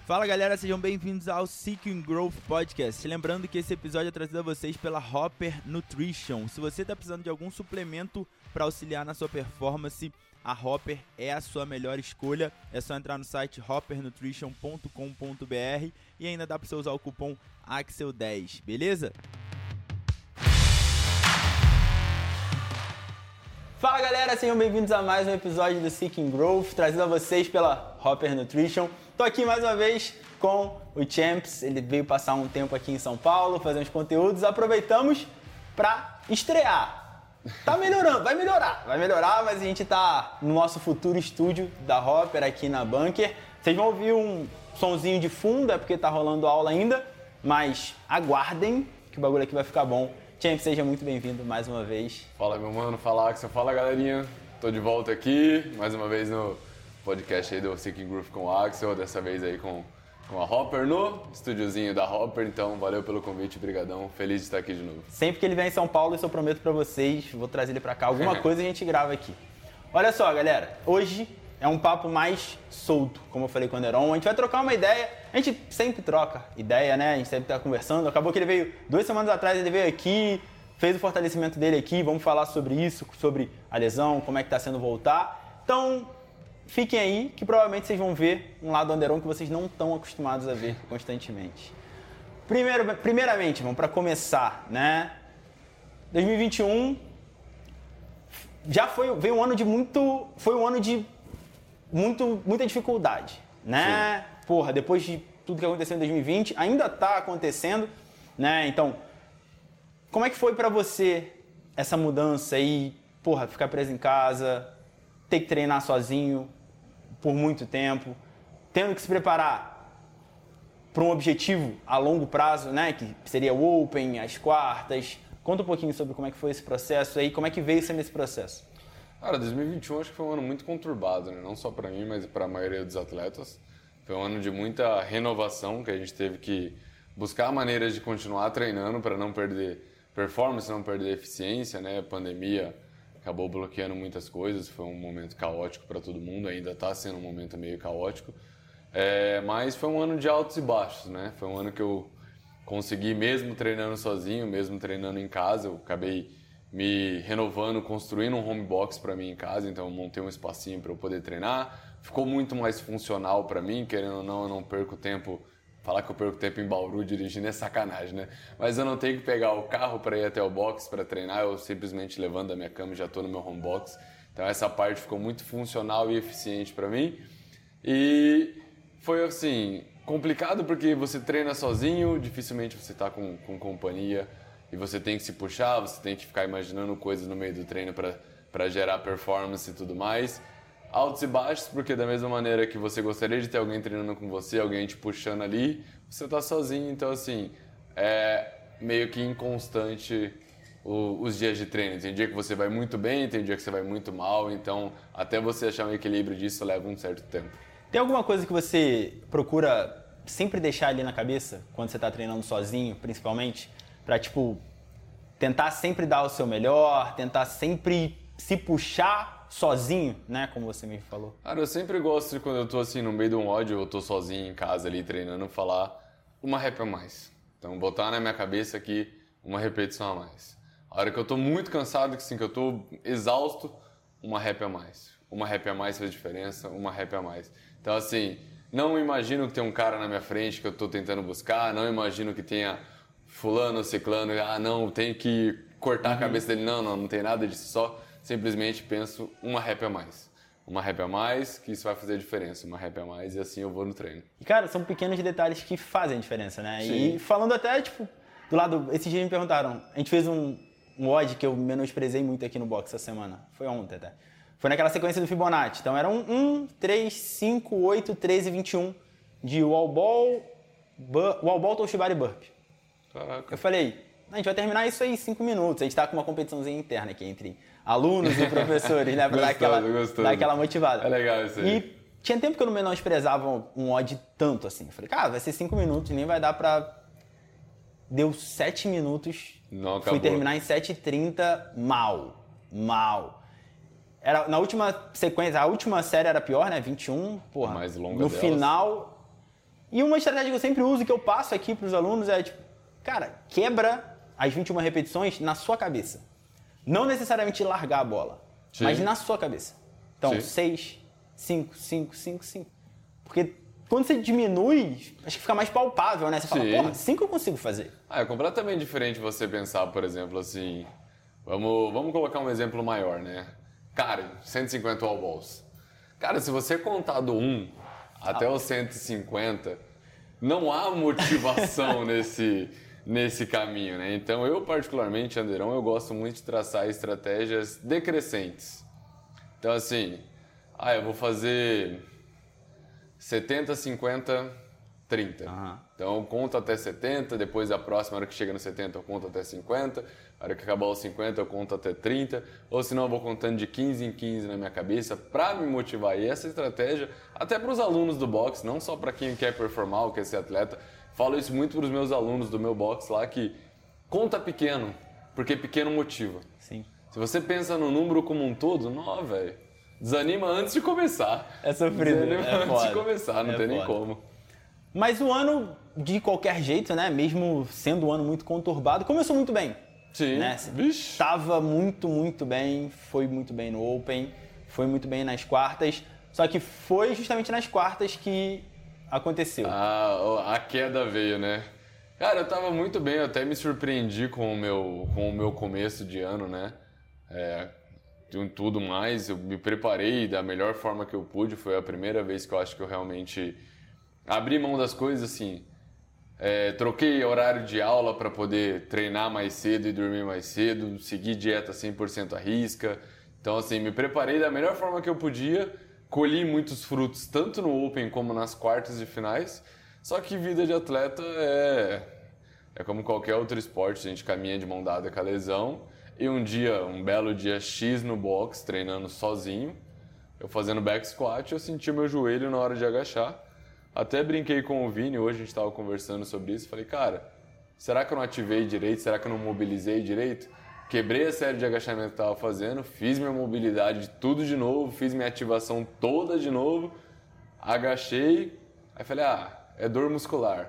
Fala galera, sejam bem-vindos ao Seeking Growth Podcast. Lembrando que esse episódio é trazido a vocês pela Hopper Nutrition. Se você está precisando de algum suplemento para auxiliar na sua performance, a Hopper é a sua melhor escolha. É só entrar no site hoppernutrition.com.br e ainda dá para você usar o cupom AXEL10, beleza? Fala galera, sejam bem-vindos a mais um episódio do Seeking Growth, trazido a vocês pela Hopper Nutrition. Tô aqui mais uma vez com o Champs, ele veio passar um tempo aqui em São Paulo, fazer uns conteúdos, aproveitamos para estrear. Tá melhorando, vai melhorar, mas a gente tá no nosso futuro estúdio da Hopper aqui na Bunker. Vocês vão ouvir um sonzinho de fundo, é porque tá rolando aula ainda, mas aguardem que o bagulho aqui vai ficar bom. Champs, seja muito bem-vindo mais uma vez. Fala meu mano, fala Axel, fala galerinha. Tô de volta aqui, mais uma vez no podcast aí do Seeking Growth com o Axel, dessa vez aí com a Hopper no estúdiozinho da Hopper, então valeu pelo convite, brigadão, feliz de estar aqui de novo. Sempre que ele vier em São Paulo, isso eu prometo pra vocês, vou trazer ele pra cá, alguma coisa a gente grava aqui. Olha só galera, hoje é um papo mais solto, como eu falei com o Neron, a gente vai trocar uma ideia, a gente sempre troca ideia, né, a gente sempre tá conversando, acabou que ele veio 2 semanas atrás, ele veio aqui, fez o fortalecimento dele aqui, vamos falar sobre isso, sobre a lesão, como é que tá sendo voltar, então fiquem aí que provavelmente vocês vão ver um lado do Anderon que vocês não estão acostumados a ver constantemente. Primeiramente, vamos para começar, né? 2021 já veio um ano de muita dificuldade, né? Sim. Porra, depois de tudo que aconteceu em 2020, ainda tá acontecendo, né? Então, como é que foi para você essa mudança aí, porra, ficar preso em casa, ter que treinar sozinho por muito tempo, tendo que se preparar para um objetivo a longo prazo, né, que seria o Open, as quartas. Conta um pouquinho sobre como é que foi esse processo aí, como é que veio sendo esse processo. Cara, 2021 acho que foi um ano muito conturbado, né? Não só para mim, mas para a maioria dos atletas. Foi um ano de muita renovação, que a gente teve que buscar maneiras de continuar treinando para não perder performance, não perder eficiência, né? A pandemia acabou bloqueando muitas coisas, foi um momento caótico para todo mundo, ainda está sendo um momento meio caótico, mas foi um ano de altos e baixos, né? Foi um ano que eu consegui, mesmo treinando sozinho, mesmo treinando em casa, eu acabei me renovando, construindo um home box para mim em casa, então eu montei um espacinho para eu poder treinar, ficou muito mais funcional para mim, querendo ou não, eu não perco tempo. Falar que eu perco tempo em Bauru dirigindo é sacanagem, né? Mas eu não tenho que pegar o carro para ir até o box para treinar, eu simplesmente levanto da minha cama e já estou no meu home box. Então essa parte ficou muito funcional e eficiente para mim. E foi assim, complicado porque você treina sozinho, dificilmente você está com companhia e você tem que se puxar, você tem que ficar imaginando coisas no meio do treino para gerar performance e tudo mais. Altos e baixos, porque da mesma maneira que você gostaria de ter alguém treinando com você, alguém te puxando ali, você tá sozinho, então assim, é meio que inconstante os dias de treino. Tem dia que você vai muito bem, tem dia que você vai muito mal, então até você achar um equilíbrio disso leva um certo tempo. Tem alguma coisa que você procura sempre deixar ali na cabeça, quando você tá treinando sozinho, principalmente, pra tipo, tentar sempre dar o seu melhor, tentar sempre se puxar sozinho, né? Como você me falou. Cara, eu sempre gosto de quando eu tô assim no meio de um ódio, eu tô sozinho em casa ali treinando, falar uma rep a mais. Então botar na minha cabeça aqui uma repetição a mais. A hora que eu tô muito cansado, que assim, que eu tô exausto, uma rep a mais. Uma rep a mais faz diferença, uma rep a mais. Então assim, não imagino que tem um cara na minha frente que eu tô tentando buscar, não imagino que tenha fulano, ciclano, não, tem que cortar a cabeça dele. Não tem nada disso, só simplesmente penso uma rep a mais. Uma rep a mais, que isso vai fazer diferença. Uma rep a mais e assim eu vou no treino. E cara, são pequenos detalhes que fazem diferença, né? Sim. E falando até, tipo, do lado... Esses dias me perguntaram, a gente fez um odd que eu menosprezei muito aqui no box essa semana. Foi ontem até. Foi naquela sequência do Fibonacci. Então era 1, 3, 5, 8, 13, 21 de wall ball, Toshibari Burp. Caraca. Eu falei, a gente vai terminar isso aí em 5 minutos. A gente tá com uma competiçãozinha interna aqui entre alunos e professores, né? Pra dar aquela motivada. É legal isso aí. E tinha tempo que eu não menosprezava um odd tanto assim. Eu falei, cara, vai ser 5 minutos, nem vai dar pra... Deu 7 minutos. Não, acabou. Fui terminar em 7h30, mal. Era, na última sequência, a última série era pior, né? 21, porra. Mais longa no delas. final, E uma estratégia que eu sempre uso, que eu passo aqui para os alunos é, tipo, cara, quebra as 21 repetições na sua cabeça. Não necessariamente largar a bola, Sim. mas na sua cabeça. Então, Sim. 6, 5, 5, 5, 5. Porque quando você diminui, acho que fica mais palpável, né? Você fala, Sim. porra, 5 eu consigo fazer. É completamente diferente você pensar, por exemplo, assim... Vamos colocar um exemplo maior, né? Cara, 150 wall balls. Cara, se você contar do 1 até o 150, não há motivação nesse caminho, né? Então, eu particularmente, Anderon, eu gosto muito de traçar estratégias decrescentes. Então, assim, eu vou fazer 70, 50, 30. Aham. Então, eu conto até 70, depois a próxima hora que chega no 70 eu conto até 50, a hora que acabar os 50 eu conto até 30, ou senão eu vou contando de 15 em 15 na minha cabeça para me motivar. E essa estratégia, até para os alunos do boxe, não só para quem quer performar ou quer ser atleta, falo isso muito para os meus alunos do meu boxe lá, que conta pequeno, porque pequeno motiva. Sim. Se você pensa no número como um todo, não, velho, desanima antes de começar. É sofrido, Desanima é antes foda. de começar, não É tem nem foda. como. Mas o ano, de qualquer jeito, né? Mesmo sendo um ano muito conturbado, começou muito bem. Sim. Né? Vixe. Tava muito bem, foi muito bem no Open, foi muito bem nas quartas. Só que foi justamente nas quartas que aconteceu. A queda veio, né? Cara, eu tava muito bem, eu até me surpreendi com o meu começo de ano, né? Tudo mais, eu me preparei da melhor forma que eu pude, foi a primeira vez que eu acho que eu realmente abri mão das coisas, assim. Troquei horário de aula para poder treinar mais cedo e dormir mais cedo, segui dieta 100% à risca. Então, assim, me preparei da melhor forma que eu podia, colhi muitos frutos, tanto no Open como nas quartas e finais. Só que vida de atleta é como qualquer outro esporte, a gente caminha de mão dada com a lesão. E um belo dia X no box, treinando sozinho, eu fazendo back squat, eu senti meu joelho na hora de agachar. Até brinquei com o Vini, hoje a gente estava conversando sobre isso, falei, cara, será que eu não ativei direito? Será que eu não mobilizei direito? Quebrei a série de agachamento que eu estava fazendo, fiz minha mobilidade tudo de novo, fiz minha ativação toda de novo, agachei, aí falei, é dor muscular,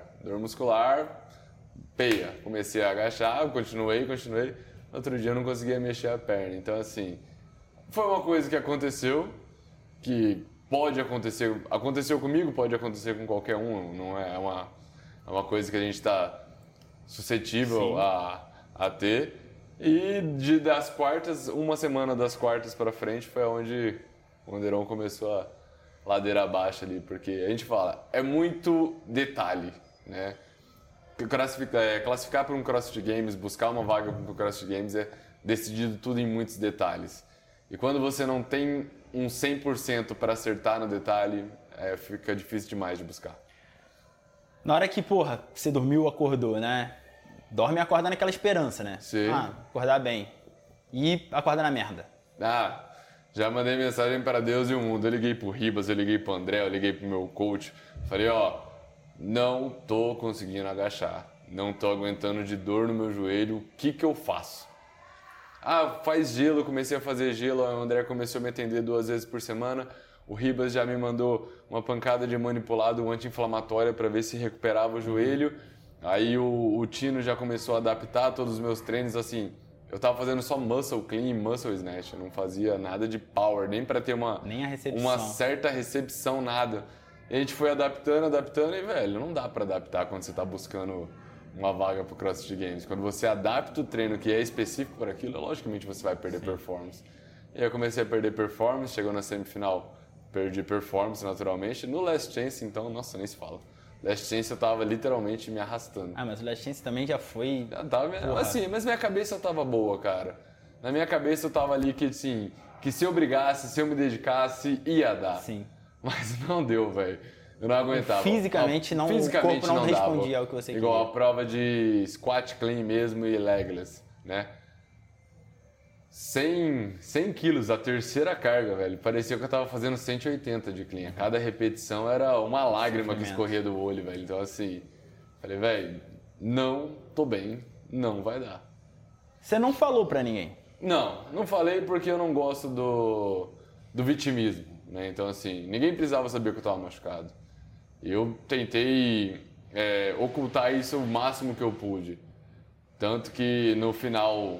peia. Comecei a agachar, continuei, no outro dia eu não conseguia mexer a perna, então assim, foi uma coisa que aconteceu, que pode acontecer, aconteceu comigo, pode acontecer com qualquer um, não é uma coisa que a gente está suscetível a ter. E das quartas, uma semana das quartas para frente foi onde o Anderon começou a ladeira abaixo ali, porque a gente fala, é muito detalhe, né? Classificar para um CrossFit Games, buscar uma vaga para um CrossFit Games é decidido tudo em muitos detalhes. E quando você não tem um 100% para acertar no detalhe, fica difícil demais de buscar. Na hora que, você dormiu, acordou, né? Dorme e acorda naquela esperança, né? Sim. Acordar bem. E acorda na merda. Já mandei mensagem para Deus e o mundo. Eu liguei pro Ribas, eu liguei pro André, eu liguei pro meu coach. Falei, não tô conseguindo agachar. Não tô aguentando de dor no meu joelho. O que eu faço? Faz gelo, eu comecei a fazer gelo, o André começou a me atender 2 vezes por semana, o Ribas já me mandou uma pancada de manipulado, um anti-inflamatório para ver se recuperava o joelho, aí o Tino já começou a adaptar todos os meus treinos, assim, eu tava fazendo só muscle clean e muscle snatch, eu não fazia nada de power, nem para ter uma certa recepção, nada. E a gente foi adaptando e, velho, não dá para adaptar quando você tá buscando uma vaga pro CrossFit Games. Quando você adapta o treino que é específico para aquilo, logicamente você vai perder performance. E aí eu comecei a perder performance, chegou na semifinal, perdi performance naturalmente. No Last Chance, então, nossa, nem se fala. Last Chance eu tava literalmente me arrastando. Mas o Last Chance também já foi... Já tava, assim, mas minha cabeça tava boa, cara. Na minha cabeça eu tava ali que, assim, que se eu brigasse, se eu me dedicasse, ia dar. Sim. Mas não deu, velho. Eu não aguentava. Fisicamente, o corpo não respondia ao que você queria. Igual a prova de squat clean mesmo e legless, né? 100 quilos, a terceira carga, velho. Parecia que eu tava fazendo 180 de clean. Cada repetição era uma lágrima que escorria do olho, velho. Então, assim, falei, velho, não tô bem, não vai dar. Você não falou pra ninguém? Não falei porque eu não gosto do vitimismo, né? Então, assim, ninguém precisava saber que eu tava machucado. Eu tentei ocultar isso o máximo que eu pude. Tanto que no final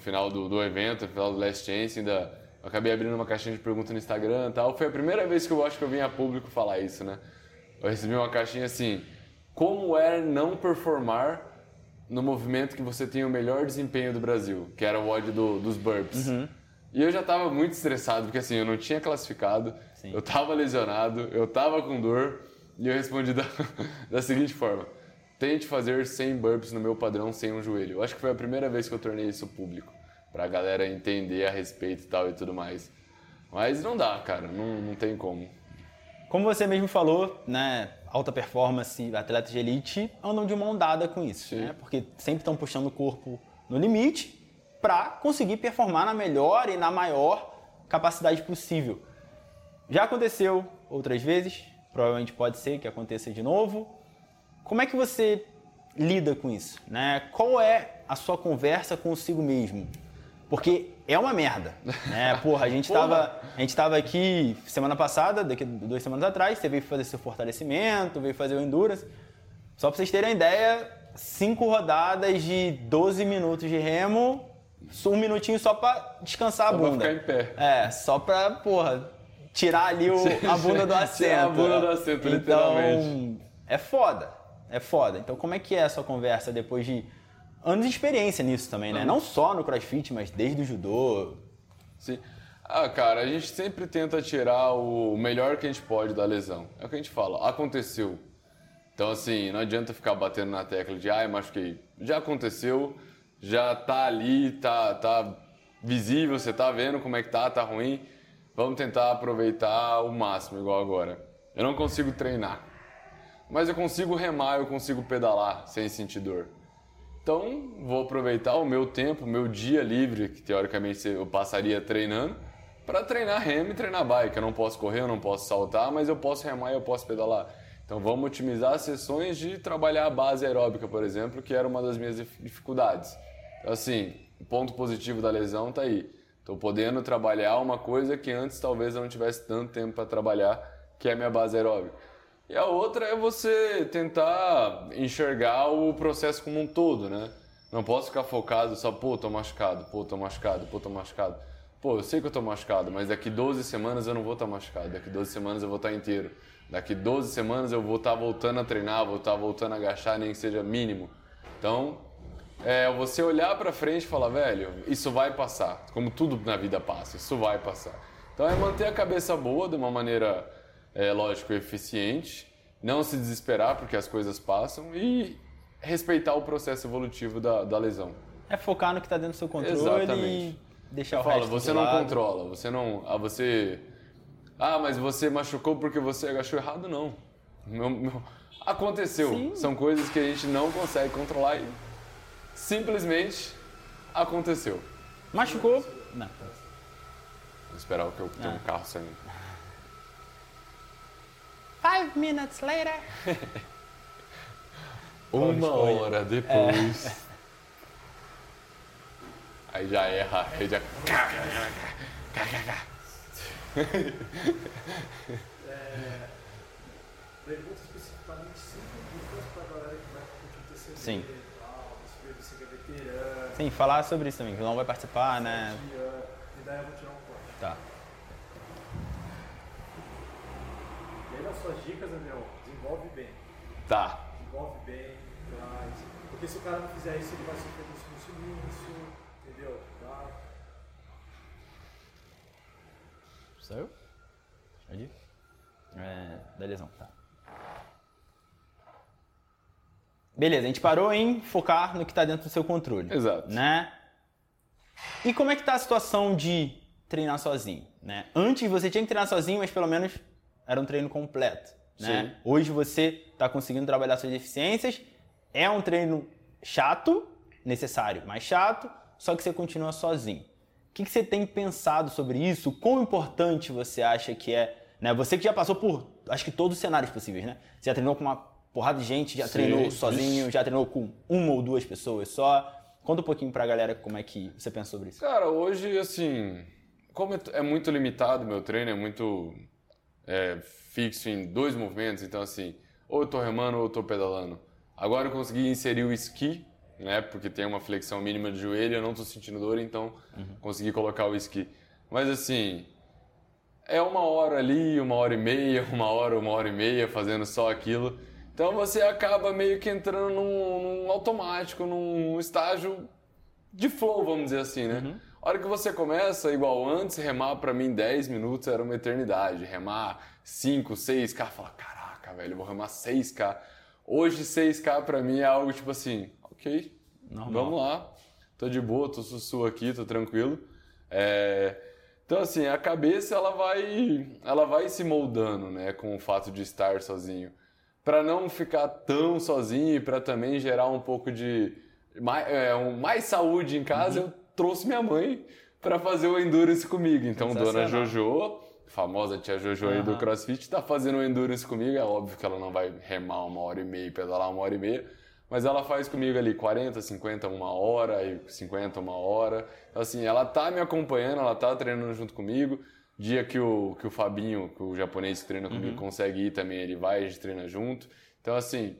do evento, no final do Last Chance, ainda eu acabei abrindo uma caixinha de perguntas no Instagram e tal. Foi a primeira vez que eu acho que eu vim a público falar isso, né? Eu recebi uma caixinha assim, como é não performar no movimento que você tem o melhor desempenho do Brasil, que era o WOD dos burpees. E eu já estava muito estressado, porque assim, eu não tinha classificado, eu estava lesionado, eu estava com dor, e eu respondi da seguinte forma: tente fazer 100 burpees no meu padrão sem um joelho. Eu acho que foi a primeira vez que eu tornei isso público, pra galera entender a respeito e tal e tudo mais. Mas não dá, cara, não tem como. Como você mesmo falou, né, alta performance, atletas de elite andam de mão dada com isso, né? Porque sempre estão puxando o corpo no limite para conseguir performar na melhor e na maior capacidade possível. Já aconteceu outras vezes, provavelmente pode ser que aconteça de novo. Como é que você lida com isso, né? Qual é a sua conversa consigo mesmo? Porque é uma merda, né? Porra, a gente tava aqui semana passada, daqui 2 semanas atrás, você veio fazer seu fortalecimento, veio fazer o endurance. Só pra vocês terem uma ideia, 5 rodadas de 12 minutos de remo, 1 minutinho só pra descansar a bunda. Só pra ficar em pé. Só pra, porra, tirar ali a bunda do assento. Tirar a bunda do assento, literalmente. Então, é foda. Então, como é que é a sua conversa depois de anos de experiência nisso também, né? Não só no CrossFit, mas desde o judô. Sim. Cara, a gente sempre tenta tirar o melhor que a gente pode da lesão. É o que a gente fala, aconteceu. Então, assim, não adianta ficar batendo na tecla de machuquei. Já aconteceu, já tá ali, tá visível, você tá vendo como é que tá ruim. Vamos tentar aproveitar o máximo, igual agora. Eu não consigo treinar, mas eu consigo remar, eu consigo pedalar sem sentir dor. Então, vou aproveitar o meu tempo, o meu dia livre, que teoricamente eu passaria treinando, para treinar remo e treinar bike. Eu não posso correr, eu não posso saltar, mas eu posso remar e eu posso pedalar. Então, vamos otimizar as sessões de trabalhar a base aeróbica, por exemplo, que era uma das minhas dificuldades. Então, assim, o ponto positivo da lesão está aí. Estou podendo trabalhar uma coisa que antes talvez eu não tivesse tanto tempo para trabalhar, que é a minha base aeróbica. E a outra é você tentar enxergar o processo como um todo, né? Não posso ficar focado só, tô machucado. Eu sei que eu tô machucado, mas daqui 12 semanas eu não vou estar machucado, daqui 12 semanas eu vou estar inteiro. Daqui 12 semanas eu vou estar voltando a treinar, vou estar voltando a agachar, nem que seja mínimo. Então, você olhar pra frente e falar, velho, isso vai passar. Como tudo na vida passa, isso vai passar. Então é manter a cabeça boa de uma maneira, lógico, eficiente, não se desesperar porque as coisas passam e respeitar o processo evolutivo da lesão. É focar no que está dentro do seu controle. Exatamente. E deixar o resto você não controla, você não... mas você machucou porque você agachou errado, não. Aconteceu. Sim. São coisas que a gente não consegue controlar e simplesmente aconteceu. Machucou? Não. Vou esperar que eu tenho um carro saindo. 5 minutes later. 1 hora depois. Aí já erra, aí já... Perguntas especificamente científicas para a galera que vai competir TCD. Sim. Você que é veterano. Sim, falar sobre isso também, que não vai participar, né? E daí eu vou tirar um corte. Tá. E aí nas suas dicas, Daniel, desenvolve bem. Tá. Desenvolve bem, traz. Porque se o cara não fizer isso, ele vai sofrer no início, entendeu? Tá? Saiu? Ali? Da lesão, tá. Beleza, a gente parou em focar no que está dentro do seu controle. Exato. Né? E como é que tá a situação de treinar sozinho? Né? Antes você tinha que treinar sozinho, mas pelo menos era um treino completo. Né? Sim. Hoje você está conseguindo trabalhar suas deficiências. É um treino chato, necessário, mas chato, só que você continua sozinho. O que você tem pensado sobre isso? Quão importante você acha que é? Né? Você que já passou por, acho que todos os cenários possíveis, né? Você já treinou com uma porrada de gente, já treinou sozinho, já treinou com 1 ou 2 pessoas só. Conta um pouquinho pra galera como é que você pensa sobre isso. Cara, hoje, assim, como é muito limitado o meu treino, é muito fixo em 2 movimentos, então, assim, ou eu tô remando ou eu tô pedalando. Agora eu consegui inserir o esqui, né? Porque tem uma flexão mínima de joelho, eu não tô sentindo dor, então consegui colocar o esqui. Mas assim, é 1 hora ali, 1h30, 1 hora e meia fazendo só aquilo. Então você acaba meio que entrando num automático, num estágio de flow, vamos dizer assim, né? A hora que você começa, igual antes, remar pra mim 10 minutos era uma eternidade. Remar 5, 6K, falar, caraca, velho, eu vou remar 6K. Hoje 6K pra mim é algo tipo assim, ok, normal. Vamos lá, tô de boa, tô sussu aqui, tô tranquilo. Então assim, a cabeça ela vai se moldando, né, com o fato de estar sozinho. Pra não ficar tão sozinho e pra também gerar um pouco de mais saúde em casa, eu trouxe minha mãe pra fazer o Endurance comigo. Então, dona Jojo, famosa tia Jojo aí do CrossFit, tá fazendo o Endurance comigo. É óbvio que ela não vai remar 1h30 e pedalar 1h30, mas ela faz comigo ali 40, 50, 1 hora, e 50, 1 hora. Então, assim, ela tá me acompanhando, ela tá treinando junto comigo. Dia que o Fabinho, que o japonês que treina comigo, consegue ir também, ele vai, a gente treina junto. Então, assim,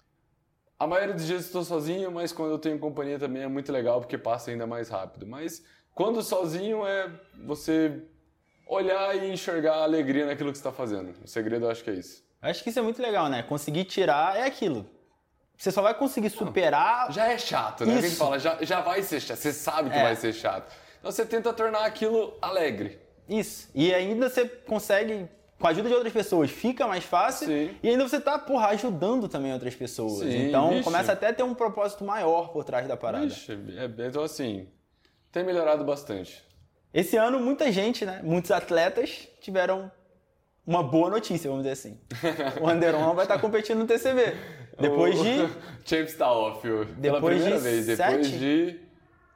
a maioria dos dias eu estou sozinho, mas quando eu tenho companhia também é muito legal, porque passa ainda mais rápido. Mas quando sozinho é você olhar e enxergar a alegria naquilo que você está fazendo. O segredo eu acho que é isso. Acho que isso é muito legal, né? Conseguir tirar é aquilo. Você só vai conseguir superar... Já é chato, né? Isso. A gente fala, já vai ser chato, você sabe que vai ser chato. Então você tenta tornar aquilo alegre. Isso. E ainda você consegue, com a ajuda de outras pessoas, fica mais fácil. Sim. E ainda você tá, ajudando também outras pessoas. Sim, então começa até a ter um propósito maior por trás da parada. Então assim, tem melhorado bastante. Esse ano muita gente, né? Muitos atletas tiveram uma boa notícia, vamos dizer assim. O Anderon vai estar competindo no TCB. Depois de... Champs tá off, pela primeira vez. Depois de...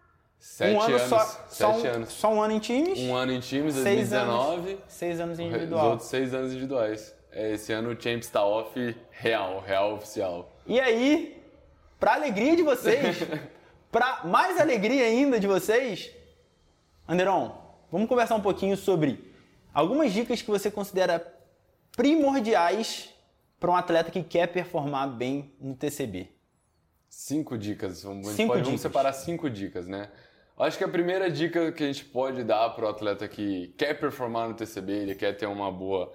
7 anos. Só um ano em times. Um ano em times, 2019. 6 anos individual. Os outros 6 anos individuais. Esse ano o Champs tá off real oficial. E aí, pra alegria de vocês, pra mais alegria ainda de vocês, Anderon, vamos conversar um pouquinho sobre algumas dicas que você considera primordiais para um atleta que quer performar bem no TCB. 5 dicas. Vamos separar 5 dicas, né? Acho que a primeira dica que a gente pode dar para o atleta que quer performar no TCB, ele quer ter uma boa...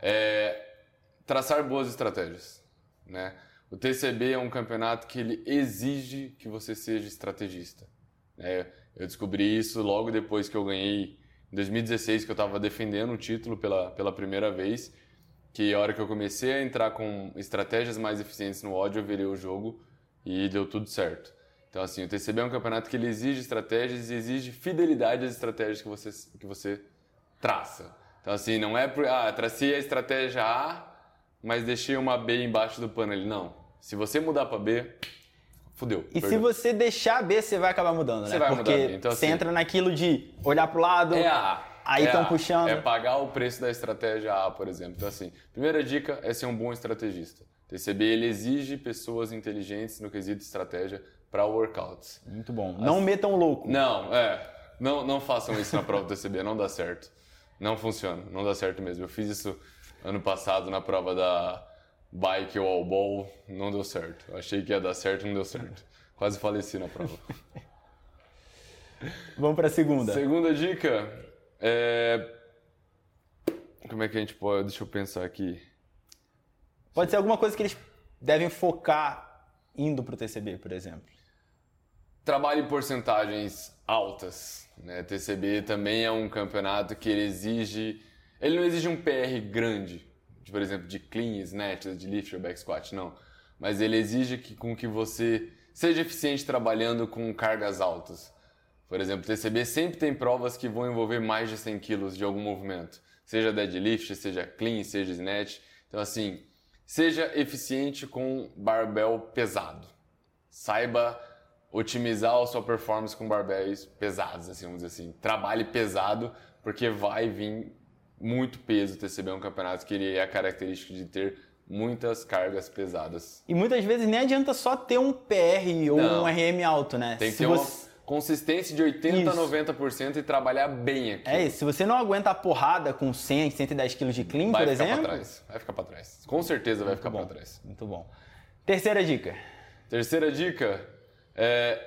traçar boas estratégias, né? O TCB é um campeonato que ele exige que você seja estrategista. Eu descobri isso logo depois que eu ganhei, em 2016, que eu estava defendendo o título pela primeira vez, que a hora que eu comecei a entrar com estratégias mais eficientes no ódio, eu virei o jogo e deu tudo certo. Então, assim, o TCB é um campeonato que ele exige estratégias e exige fidelidade às estratégias que você traça. Então, assim, não é tracei a estratégia A, mas deixei uma B embaixo do pano ali. Não. Se você mudar para B, fudeu. E se você deixar B, você vai acabar mudando, né? Você vai Porque mudar B. Então, você assim, entra naquilo de olhar pro lado, aí estão puxando. É pagar o preço da estratégia A, por exemplo. Então, assim, primeira dica é ser um bom estrategista. O TCB, ele exige pessoas inteligentes no quesito estratégia para workouts. Muito bom. Não metam louco. Não façam isso na prova do TCB, não dá certo. Não funciona, não dá certo mesmo. Eu fiz isso ano passado na prova da bike wall ball, não deu certo. Eu achei que ia dar certo, não deu certo. Quase faleci na prova. Vamos para a segunda. Segunda dica como é que a gente pode... Deixa eu pensar aqui. Pode ser alguma coisa que eles devem focar indo pro TCB, por exemplo. Trabalhe em porcentagens altas, né? TCB também é um campeonato que ele não exige um PR grande, por exemplo, de clean, snatch, de lift ou back squat, não. Mas ele exige com que você seja eficiente trabalhando com cargas altas. Por exemplo, TCB sempre tem provas que vão envolver mais de 100 kg de algum movimento. Seja deadlift, seja clean, seja snatch. Então, assim, seja eficiente com barbell pesado. Saiba otimizar a sua performance com barbells pesados, assim, vamos dizer assim. Trabalhe pesado, porque vai vir muito peso. O TCB é um campeonato que ele é a característica de ter muitas cargas pesadas. E muitas vezes nem adianta só ter um PR ou um RM alto, né? Tem que ter Consistência de 80% a Isso. 90% e trabalhar bem aqui. É isso. Se você não aguenta a porrada com 100, 110 quilos de clean, por exemplo... Vai ficar pra trás. Com certeza vai ficar bom, pra trás. Muito bom. Terceira dica. Terceira dica é...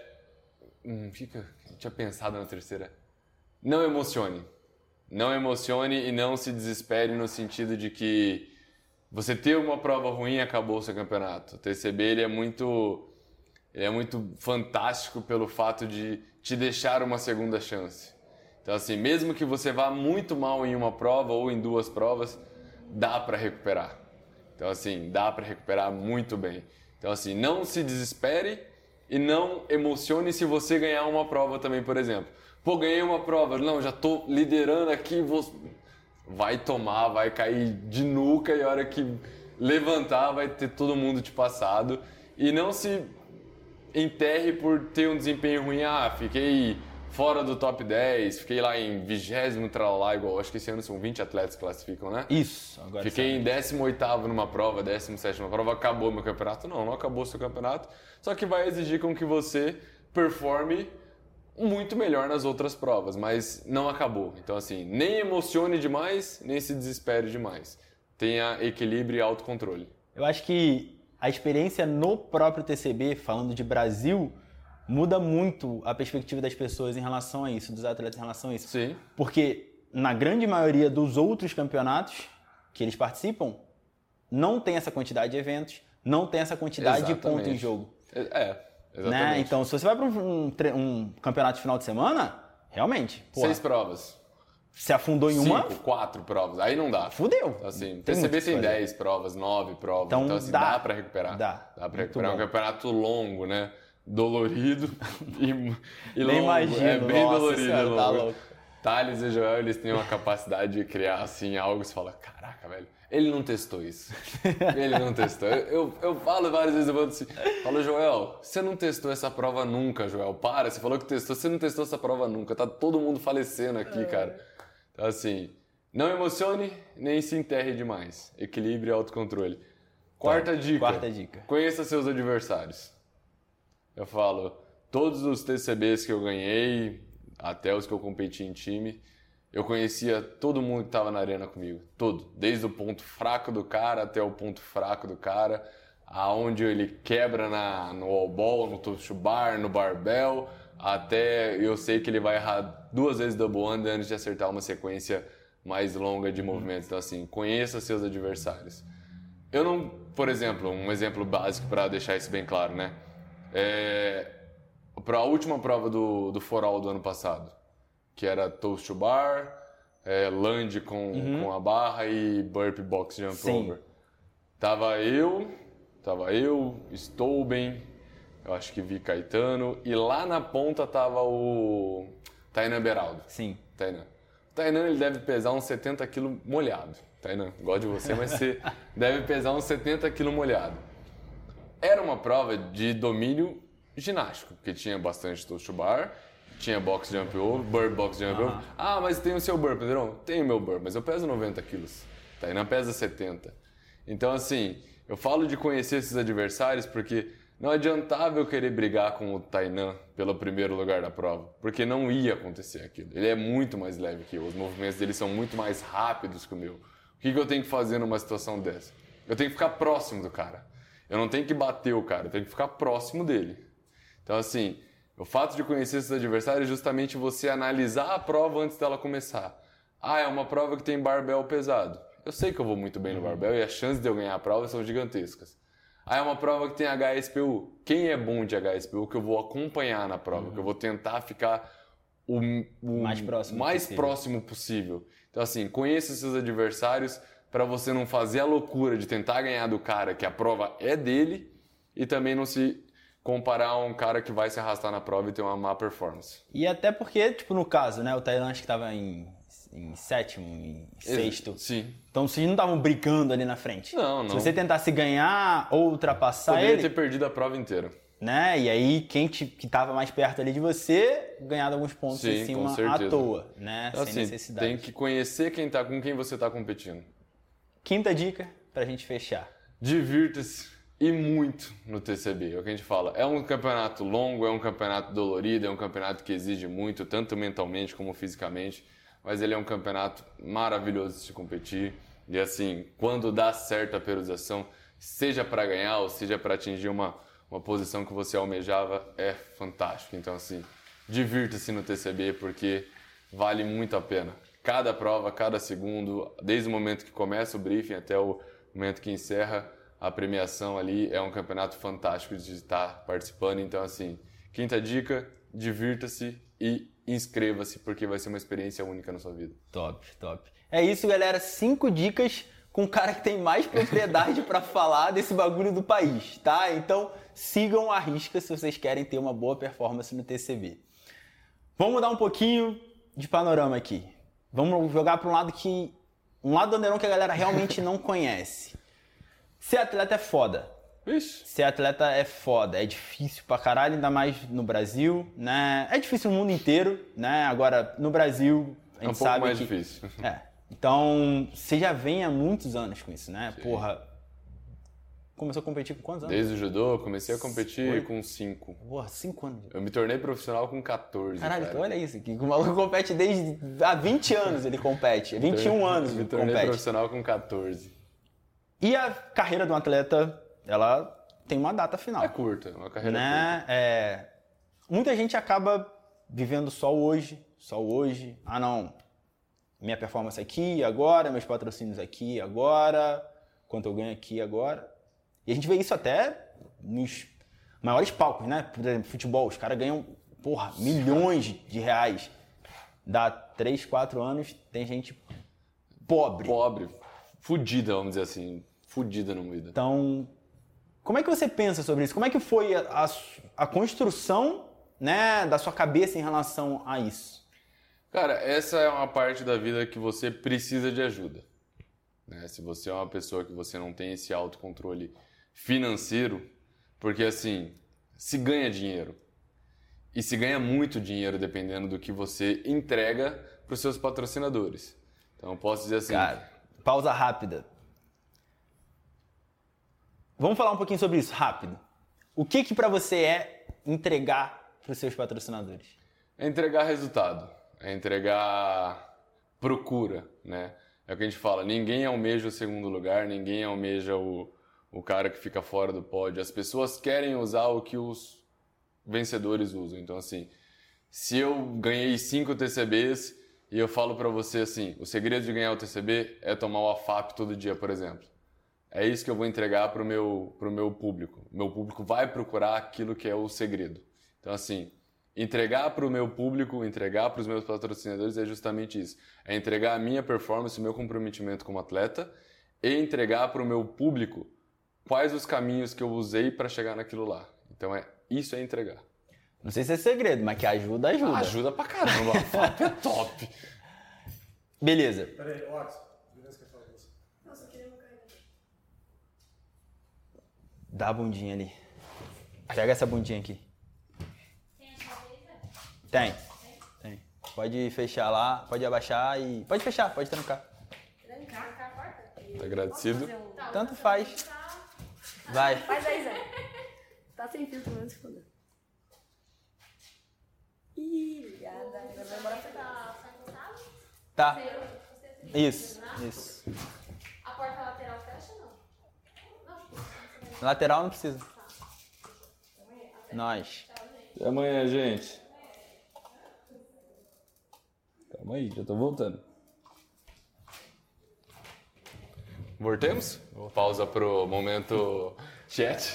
Eu tinha pensado na terceira. Não emocione. Não emocione e não se desespere no sentido de que você ter uma prova ruim acabou o seu campeonato. O TCB ele é muito fantástico pelo fato de te deixar uma segunda chance. Então assim, mesmo que você vá muito mal em uma prova ou em duas provas, dá para recuperar. Então assim, dá para recuperar muito bem. Então assim, não se desespere e não emocione se você ganhar uma prova também, por exemplo. Pô, ganhei uma prova, não, já tô liderando aqui, vai tomar, vai cair de nuca e a hora que levantar vai ter todo mundo te passado. E não se enterre por ter um desempenho ruim. Fiquei fora do top 10, fiquei lá em 20º, tralá, igual, acho que esse ano são 20 atletas que classificam, né? Isso. Agora fiquei em 18º numa prova, 17º numa prova, acabou meu campeonato. Não acabou seu campeonato, só que vai exigir com que você performe muito melhor nas outras provas, mas não acabou. Então assim, nem emocione demais, nem se desespere demais. Tenha equilíbrio e autocontrole. Eu acho que a experiência no próprio TCB, falando de Brasil, muda muito a perspectiva das pessoas em relação a isso, dos atletas em relação a isso. Sim. Porque na grande maioria dos outros campeonatos que eles participam, não tem essa quantidade de eventos, não tem essa quantidade de pontos em jogo. Exatamente. Né? Então, se você vai para um campeonato de final de semana, realmente, 6 provas. Se afundou em 4 provas. Aí não dá. Fudeu. Assim, TCB tem 10 provas, 9 provas. Então assim, dá pra recuperar. Dá pra recuperar. É um campeonato longo, né? Dolorido e longo. Nem imagino. É bem dolorido. Senhora, tá louco. Thales e Joel, eles têm uma capacidade de criar assim algo e você fala, caraca, velho, ele não testou isso. Ele não testou. Eu falo várias vezes, eu falo, Joel, você não testou essa prova nunca, Joel. Para, você falou que testou, você não testou essa prova nunca. Tá todo mundo falecendo aqui, cara. Então assim, não emocione, nem se enterre demais. Equilíbrio e autocontrole. Quarta dica. Conheça seus adversários. Eu falo, todos os TCBs que eu ganhei, até os que eu competi em time, eu conhecia todo mundo que estava na arena comigo. Todo. Desde o ponto fraco do cara até o ponto fraco do cara, aonde ele quebra no wall ball, no toast bar, no barbell, até eu sei que ele vai errar 2 vezes double under antes de acertar uma sequência mais longa de movimentos. Então assim, conheça seus adversários. Eu não, por exemplo, um exemplo básico para deixar isso bem claro, né? Para a última prova do For All do ano passado, que era toast to bar, lunge com a barra e burpee box jump over. Tava eu, Stolben, eu acho que vi Caetano, e lá na ponta tava o Tainan Beraldo. Sim. Tainan, ele deve pesar uns 70 kg molhado. Tainan, gosto de você, mas você deve pesar uns 70 kg molhado. Era uma prova de domínio ginástico, porque tinha bastante toast to bar, tinha box jump over, burp box jump over. Mas tem o seu burp, Pedrão? Tem o meu burp, mas eu peso 90 quilos. Tainan pesa 70. Então, assim, eu falo de conhecer esses adversários porque não adiantava eu querer brigar com o Tainan pelo primeiro lugar da prova, porque não ia acontecer aquilo. Ele é muito mais leve que eu, os movimentos dele são muito mais rápidos que o meu. O que eu tenho que fazer numa situação dessa? Eu tenho que ficar próximo do cara. Eu não tenho que bater o cara, eu tenho que ficar próximo dele. Então, assim, o fato de conhecer esses adversários é justamente você analisar a prova antes dela começar. É uma prova que tem barbell pesado. Eu sei que eu vou muito bem no barbell e as chances de eu ganhar a prova são gigantescas. É uma prova que tem HSPU. Quem é bom de HSPU que eu vou acompanhar na prova, que eu vou tentar ficar o mais próximo possível. Então, assim, conheça seus adversários para você não fazer a loucura de tentar ganhar do cara que a prova é dele e também não se comparar a um cara que vai se arrastar na prova e ter uma má performance. E até porque, tipo, no caso, né, o Tainan acho que estava em 7º, em 6º. Sim. Então vocês não estavam brincando ali na frente. Não. Se você tentasse ganhar ou ultrapassar poderia ele... ter perdido a prova inteira. Né? E aí quem estava mais perto ali de você, ganhado alguns pontos em cima à toa, né? Então, sem assim, necessidade. Tem que conhecer com quem você está competindo. Quinta dica pra gente fechar. Divirta-se e muito no TCB. É o que a gente fala. É um campeonato longo, é um campeonato dolorido, é um campeonato que exige muito, tanto mentalmente como fisicamente. Mas ele é um campeonato maravilhoso de se competir. E assim, quando dá certo a periodização, seja para ganhar ou seja para atingir uma posição que você almejava, é fantástico. Então assim, divirta-se no TCB porque vale muito a pena. Cada prova, cada segundo, desde o momento que começa o briefing até o momento que encerra a premiação ali, é um campeonato fantástico de estar participando. Então assim, quinta dica, divirta-se e inscreva-se porque vai ser uma experiência única na sua vida. Top, top. É isso, galera. 5 dicas com o cara que tem mais propriedade para falar desse bagulho do país, tá? Então, sigam a risca se vocês querem ter uma boa performance no TCB. Vamos mudar um pouquinho de panorama aqui. Vamos jogar para um lado do Underon que a galera realmente não conhece. Ser atleta é foda. Vixe. Ser atleta é foda, é difícil pra caralho, ainda mais no Brasil, né? É difícil no mundo inteiro, né? Agora, no Brasil, a gente sabe pouco mais que... difícil. Então, você já vem há muitos anos com isso, né? Sim. Porra, começou a competir com quantos anos? Desde o judô, comecei a competir com 5. Porra, 5 anos. Eu me tornei profissional com 14. Caralho, cara. então olha isso aqui. O maluco compete desde... Há 20 anos ele compete. 21 anos ele Me tornei compete. profissional com 14. E a carreira do atleta, ela tem uma data final. É curta, uma carreira Né? curta. Muita gente acaba vivendo só hoje. Ah, não. Minha performance aqui, agora. Meus patrocínios aqui, agora. Quanto eu ganho aqui, agora. E a gente vê isso até nos maiores palcos, né? Por exemplo, futebol. Os caras ganham, porra, milhões de reais. Dá 3, 4 anos, tem gente pobre. Pobre, fudida, vamos dizer assim. Fudida no vida. Então, como é que você pensa sobre isso? Como é que foi a construção, né, da sua cabeça em relação a isso? Cara, essa é uma parte da vida que você precisa de ajuda. Né? Se você é uma pessoa que você não tem esse autocontrole financeiro, porque assim, se ganha dinheiro. E se ganha muito dinheiro dependendo do que você entrega para os seus patrocinadores. Então, eu posso dizer assim... Cara, pausa rápida. Vamos falar um pouquinho sobre isso, rápido. O que para você é entregar para os seus patrocinadores? É entregar resultado, é entregar procura, né? É o que a gente fala, ninguém almeja o segundo lugar, ninguém almeja o cara que fica fora do pódio. As pessoas querem usar o que os vencedores usam. Então, assim, se eu ganhei 5 TCBs e eu falo pra você assim, o segredo de ganhar o TCB é tomar o AFAP todo dia, por exemplo. É isso que eu vou entregar pro meu público. Meu público vai procurar aquilo que é o segredo. Então, assim, entregar para o meu público, entregar para os meus patrocinadores é justamente isso. É entregar a minha performance, o meu comprometimento como atleta e entregar para o meu público quais os caminhos que eu usei para chegar naquilo lá. Então, isso é entregar. Não sei se é segredo, mas que ajuda. Ajuda pra caramba. A FAP é top. Beleza. Peraí, Ox, beleza que eu falo isso? Nossa, eu queria um carregador. Dá a bundinha ali. Pega essa bundinha aqui. Tem a chave aí, velho? Tem. Pode fechar lá, pode abaixar e... Pode fechar, pode trancar. Trancar a porta? Tá agradecido? Posso fazer um- Tanto faz. Vai. Faz aí, Zé. Tá sem fio, pelo menos, se foda. Ih, obrigada. Agora vai embora pra casa. Tá. Isso. A porta lateral fecha ou não? Lateral não precisa. Nós. Até amanhã, gente. Calma aí, já tô voltando. Voltemos? Pausa pro momento chat.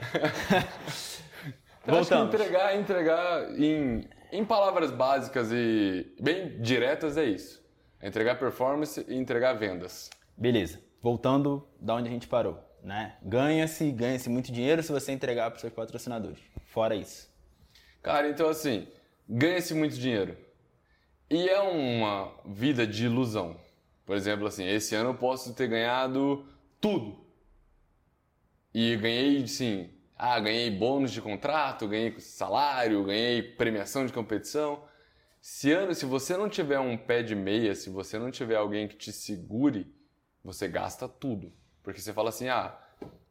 Então, acho que Voltamos. entregar em palavras básicas e bem diretas é isso. É entregar performance e entregar vendas. Beleza. Voltando da onde a gente parou, né? Ganha-se muito dinheiro se você entregar para os seus patrocinadores. Fora isso. Cara, então assim, ganha-se muito dinheiro. E é uma vida de ilusão. Por exemplo, assim, esse ano eu posso ter ganhado tudo. E ganhei, sim, ganhei bônus de contrato, ganhei salário, ganhei premiação de competição. Se você não tiver um pé de meia, se você não tiver alguém que te segure, você gasta tudo. Porque você fala assim,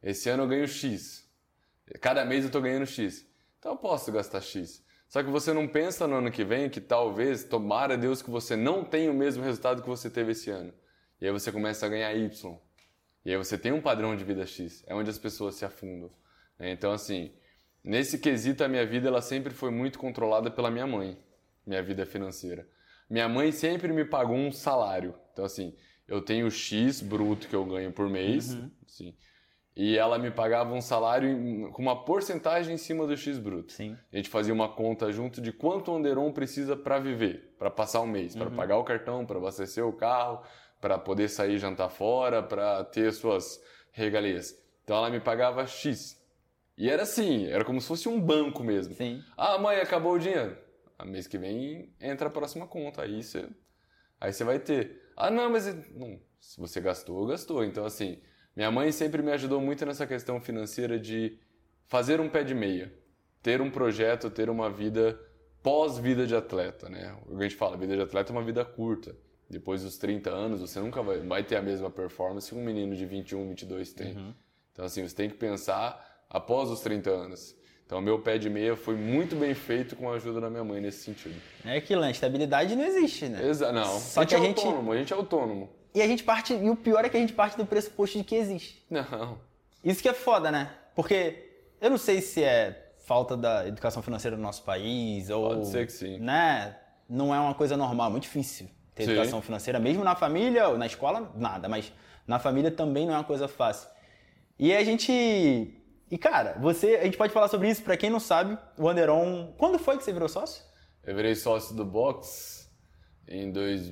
esse ano eu ganho X. Cada mês eu tô ganhando X. Então eu posso gastar X. Só que você não pensa no ano que vem que talvez, tomara Deus, que você não tenha o mesmo resultado que você teve esse ano. E aí você começa a ganhar Y. E aí você tem um padrão de vida X. É onde as pessoas se afundam. Então, assim, nesse quesito, a minha vida ela sempre foi muito controlada pela minha mãe. Minha vida financeira. Minha mãe sempre me pagou um salário. Então, assim, eu tenho X bruto que eu ganho por mês. Assim, e ela me pagava um salário com uma porcentagem em cima do X bruto. Sim. A gente fazia uma conta junto de quanto o Onderon precisa para viver, para passar um mês, para pagar o cartão, para abastecer o carro, para poder sair jantar fora, para ter suas regalias. Então ela me pagava X. E era assim, era como se fosse um banco mesmo. Sim. Ah, mãe, acabou o dinheiro. A mês que vem entra a próxima conta, aí você vai ter. Ah, não, mas não, se você gastou, gastou. Então, assim, minha mãe sempre me ajudou muito nessa questão financeira de fazer um pé de meia, ter um projeto, ter uma vida pós-vida de atleta, né? O que a gente fala, vida de atleta é uma vida curta. Depois dos 30 anos, você nunca vai ter a mesma performance que um menino de 21, 22 tem. Então, assim, você tem que pensar após os 30 anos. Então, meu pé de meia foi muito bem feito com a ajuda da minha mãe nesse sentido. É aquilo, a estabilidade não existe, né? Não. Só que a gente é autônomo. E a gente parte, e o pior é que a gente parte do pressuposto de que existe. Não. Isso que é foda, né? Porque eu não sei se é falta da educação financeira no nosso país ou... Pode ser que sim. Né? Não é uma coisa normal, é muito difícil ter educação financeira. Mesmo na família, ou na escola, nada. Mas na família também não é uma coisa fácil. E a gente... E, cara, a gente pode falar sobre isso, pra quem não sabe, o Onderon... Quando foi que você virou sócio? Eu virei sócio do box em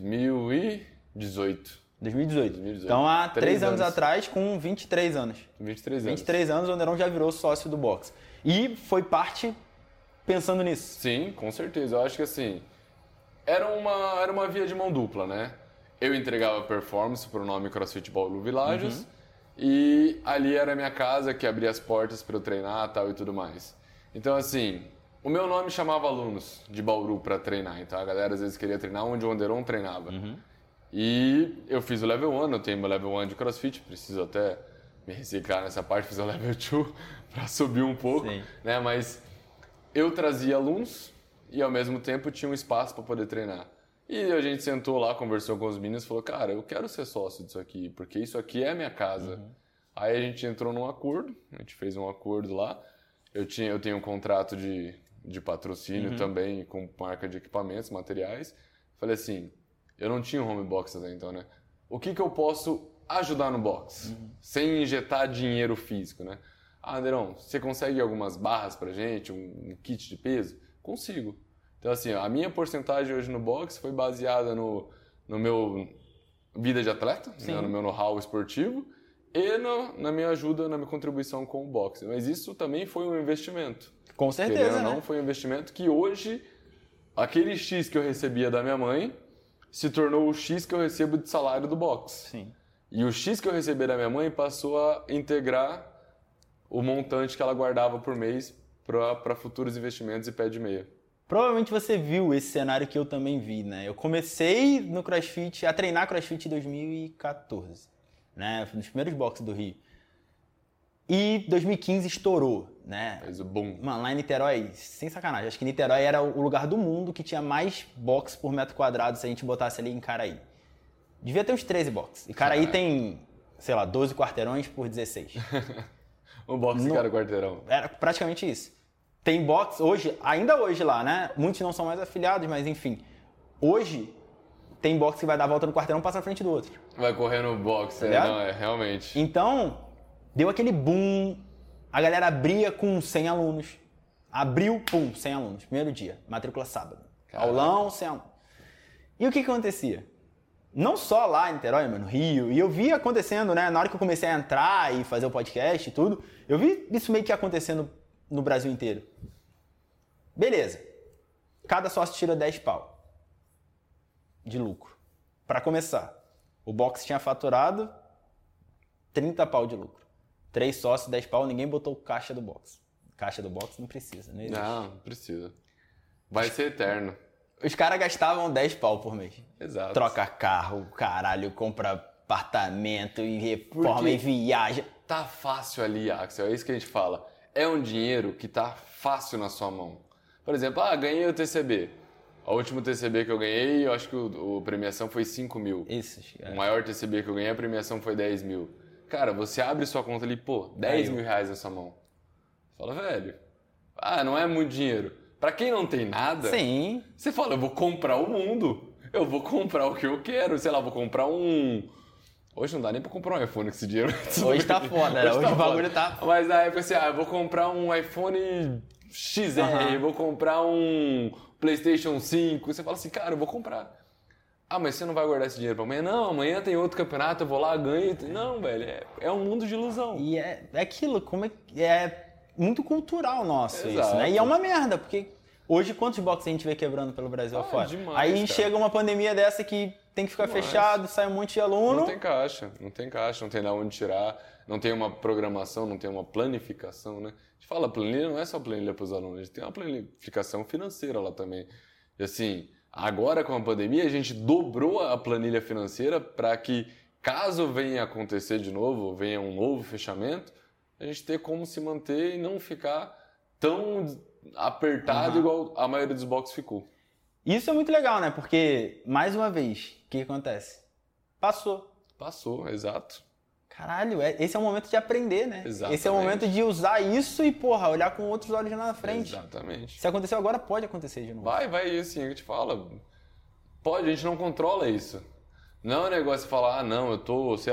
2018. 2018. Então, há 3 anos atrás, com 23 anos. 23 anos. 23 anos, o Onderon já virou sócio do box. E foi parte pensando nisso. Sim, com certeza. Eu acho que, assim, era uma via de mão dupla, né? Eu entregava performance pro nome CrossFit Bauru Villages. E ali era a minha casa que abria as portas para eu treinar tal e tudo mais. Então, assim, o meu nome chamava alunos de Bauru para treinar. Então, a galera às vezes queria treinar onde o Onderon treinava. E eu fiz o Level 1, eu tenho meu Level 1 de CrossFit, preciso até me reciclar nessa parte, fiz o Level 2 para subir um pouco, né? Mas eu trazia alunos e ao mesmo tempo tinha um espaço para poder treinar. E a gente sentou lá, conversou com os meninos e falou, cara, eu quero ser sócio disso aqui, porque isso aqui é a minha casa. Aí a gente entrou num acordo, a gente fez um acordo lá. Eu tenho um contrato de patrocínio também com marca de equipamentos, materiais. Falei assim, eu não tinha home box até então, né? O que eu posso ajudar no box? Sem injetar dinheiro físico, né? Ah, Anderon, você consegue algumas barras pra gente, um kit de peso? Consigo. Então, assim, a minha porcentagem hoje no boxe foi baseada no meu vida de atleta, né, no meu know-how esportivo e na minha ajuda, na minha contribuição com o boxe. Mas isso também foi um investimento. Com certeza, não foi um investimento que hoje, aquele X que eu recebia da minha mãe se tornou o X que eu recebo de salário do boxe. Sim. E o X que eu recebi da minha mãe passou a integrar o montante que ela guardava por mês para futuros investimentos e pé de meia. Provavelmente você viu esse cenário que eu também vi, né? Eu comecei no CrossFit, a treinar CrossFit em 2014, né? Nos primeiros boxes do Rio. E 2015 estourou, né? Fez o boom. Mano, lá em Niterói, sem sacanagem, acho que Niterói era o lugar do mundo que tinha mais box por metro quadrado se a gente botasse ali em Caraí. Devia ter uns 13 boxes. E Caraí tem, sei lá, 12 quarteirões por 16. Um box de cada quarteirão. Era praticamente isso. Tem box hoje, ainda hoje lá, né? Muitos não são mais afiliados, mas enfim. Hoje, tem box que vai dar a volta no quarteirão e passa na frente do outro. Vai correr no box, realmente. Então, deu aquele boom. A galera abria com 100 alunos. Abriu, 100 alunos. Primeiro dia, matrícula sábado. Caraca. Aulão, 100 alunos. E o que acontecia? Não só lá em Niterói, mas no Rio. E eu vi acontecendo, né? Na hora que eu comecei a entrar e fazer o podcast e tudo, eu vi isso meio que acontecendo no Brasil inteiro. Beleza. Cada sócio tira 10 pau de lucro. Para começar, o box tinha faturado 30 pau de lucro. 3 sócios, 10 pau, ninguém botou caixa do box. Caixa do box não precisa, não existe. Não precisa. Vai ser eterno. Os caras gastavam 10 pau por mês. Exato. Troca carro, caralho, compra apartamento e reforma e viaja. tá fácil ali, Axel, é isso que a gente fala. É um dinheiro que tá fácil na sua mão. Por exemplo, ganhei o TCB. O último TCB que eu ganhei, eu acho que a premiação foi 5 mil. Isso. O maior TCB que eu ganhei, a premiação foi 10 mil. Cara, você abre sua conta ali, 10 mil reais na sua mão. Você fala, velho, não é muito dinheiro. Pra quem não tem nada, Sim. Você fala, eu vou comprar o mundo. Eu vou comprar o que eu quero. Sei lá, vou comprar um... Hoje não dá nem pra comprar um iPhone com esse dinheiro. Hoje tá foda, né? Hoje o bagulho tá... Mas na época assim, eu vou comprar um iPhone XR, vou comprar um PlayStation 5. Você fala assim, cara, eu vou comprar. Mas você não vai guardar esse dinheiro pra amanhã? Não, amanhã tem outro campeonato, eu vou lá, ganho. Não, velho, é um mundo de ilusão. E é aquilo, é muito cultural nosso Exato. isso, né? E é uma merda, porque hoje quantos boxes a gente vê quebrando pelo Brasil afora? Demais, Aí cara. chega uma pandemia dessa que tem que ficar fechado, sai um monte de aluno. Não tem caixa, não tem de onde tirar, não tem uma programação, não tem uma planificação, né? A gente fala planilha, não é só planilha para os alunos, a gente tem uma planificação financeira lá também. E assim, agora com a pandemia a gente dobrou a planilha financeira para que caso venha acontecer de novo, venha um novo fechamento, a gente ter como se manter e não ficar tão apertado igual a maioria dos boxes ficou. Isso é muito legal, né? Porque, mais uma vez, o que acontece? Passou, exato. Caralho, esse é o momento de aprender, né? Exatamente. Esse é o momento de usar isso e, olhar com outros olhos na frente. Exatamente. Se aconteceu agora, pode acontecer de novo. Vai, assim, a gente fala. A gente não controla isso. Não é um negócio de falar, não, eu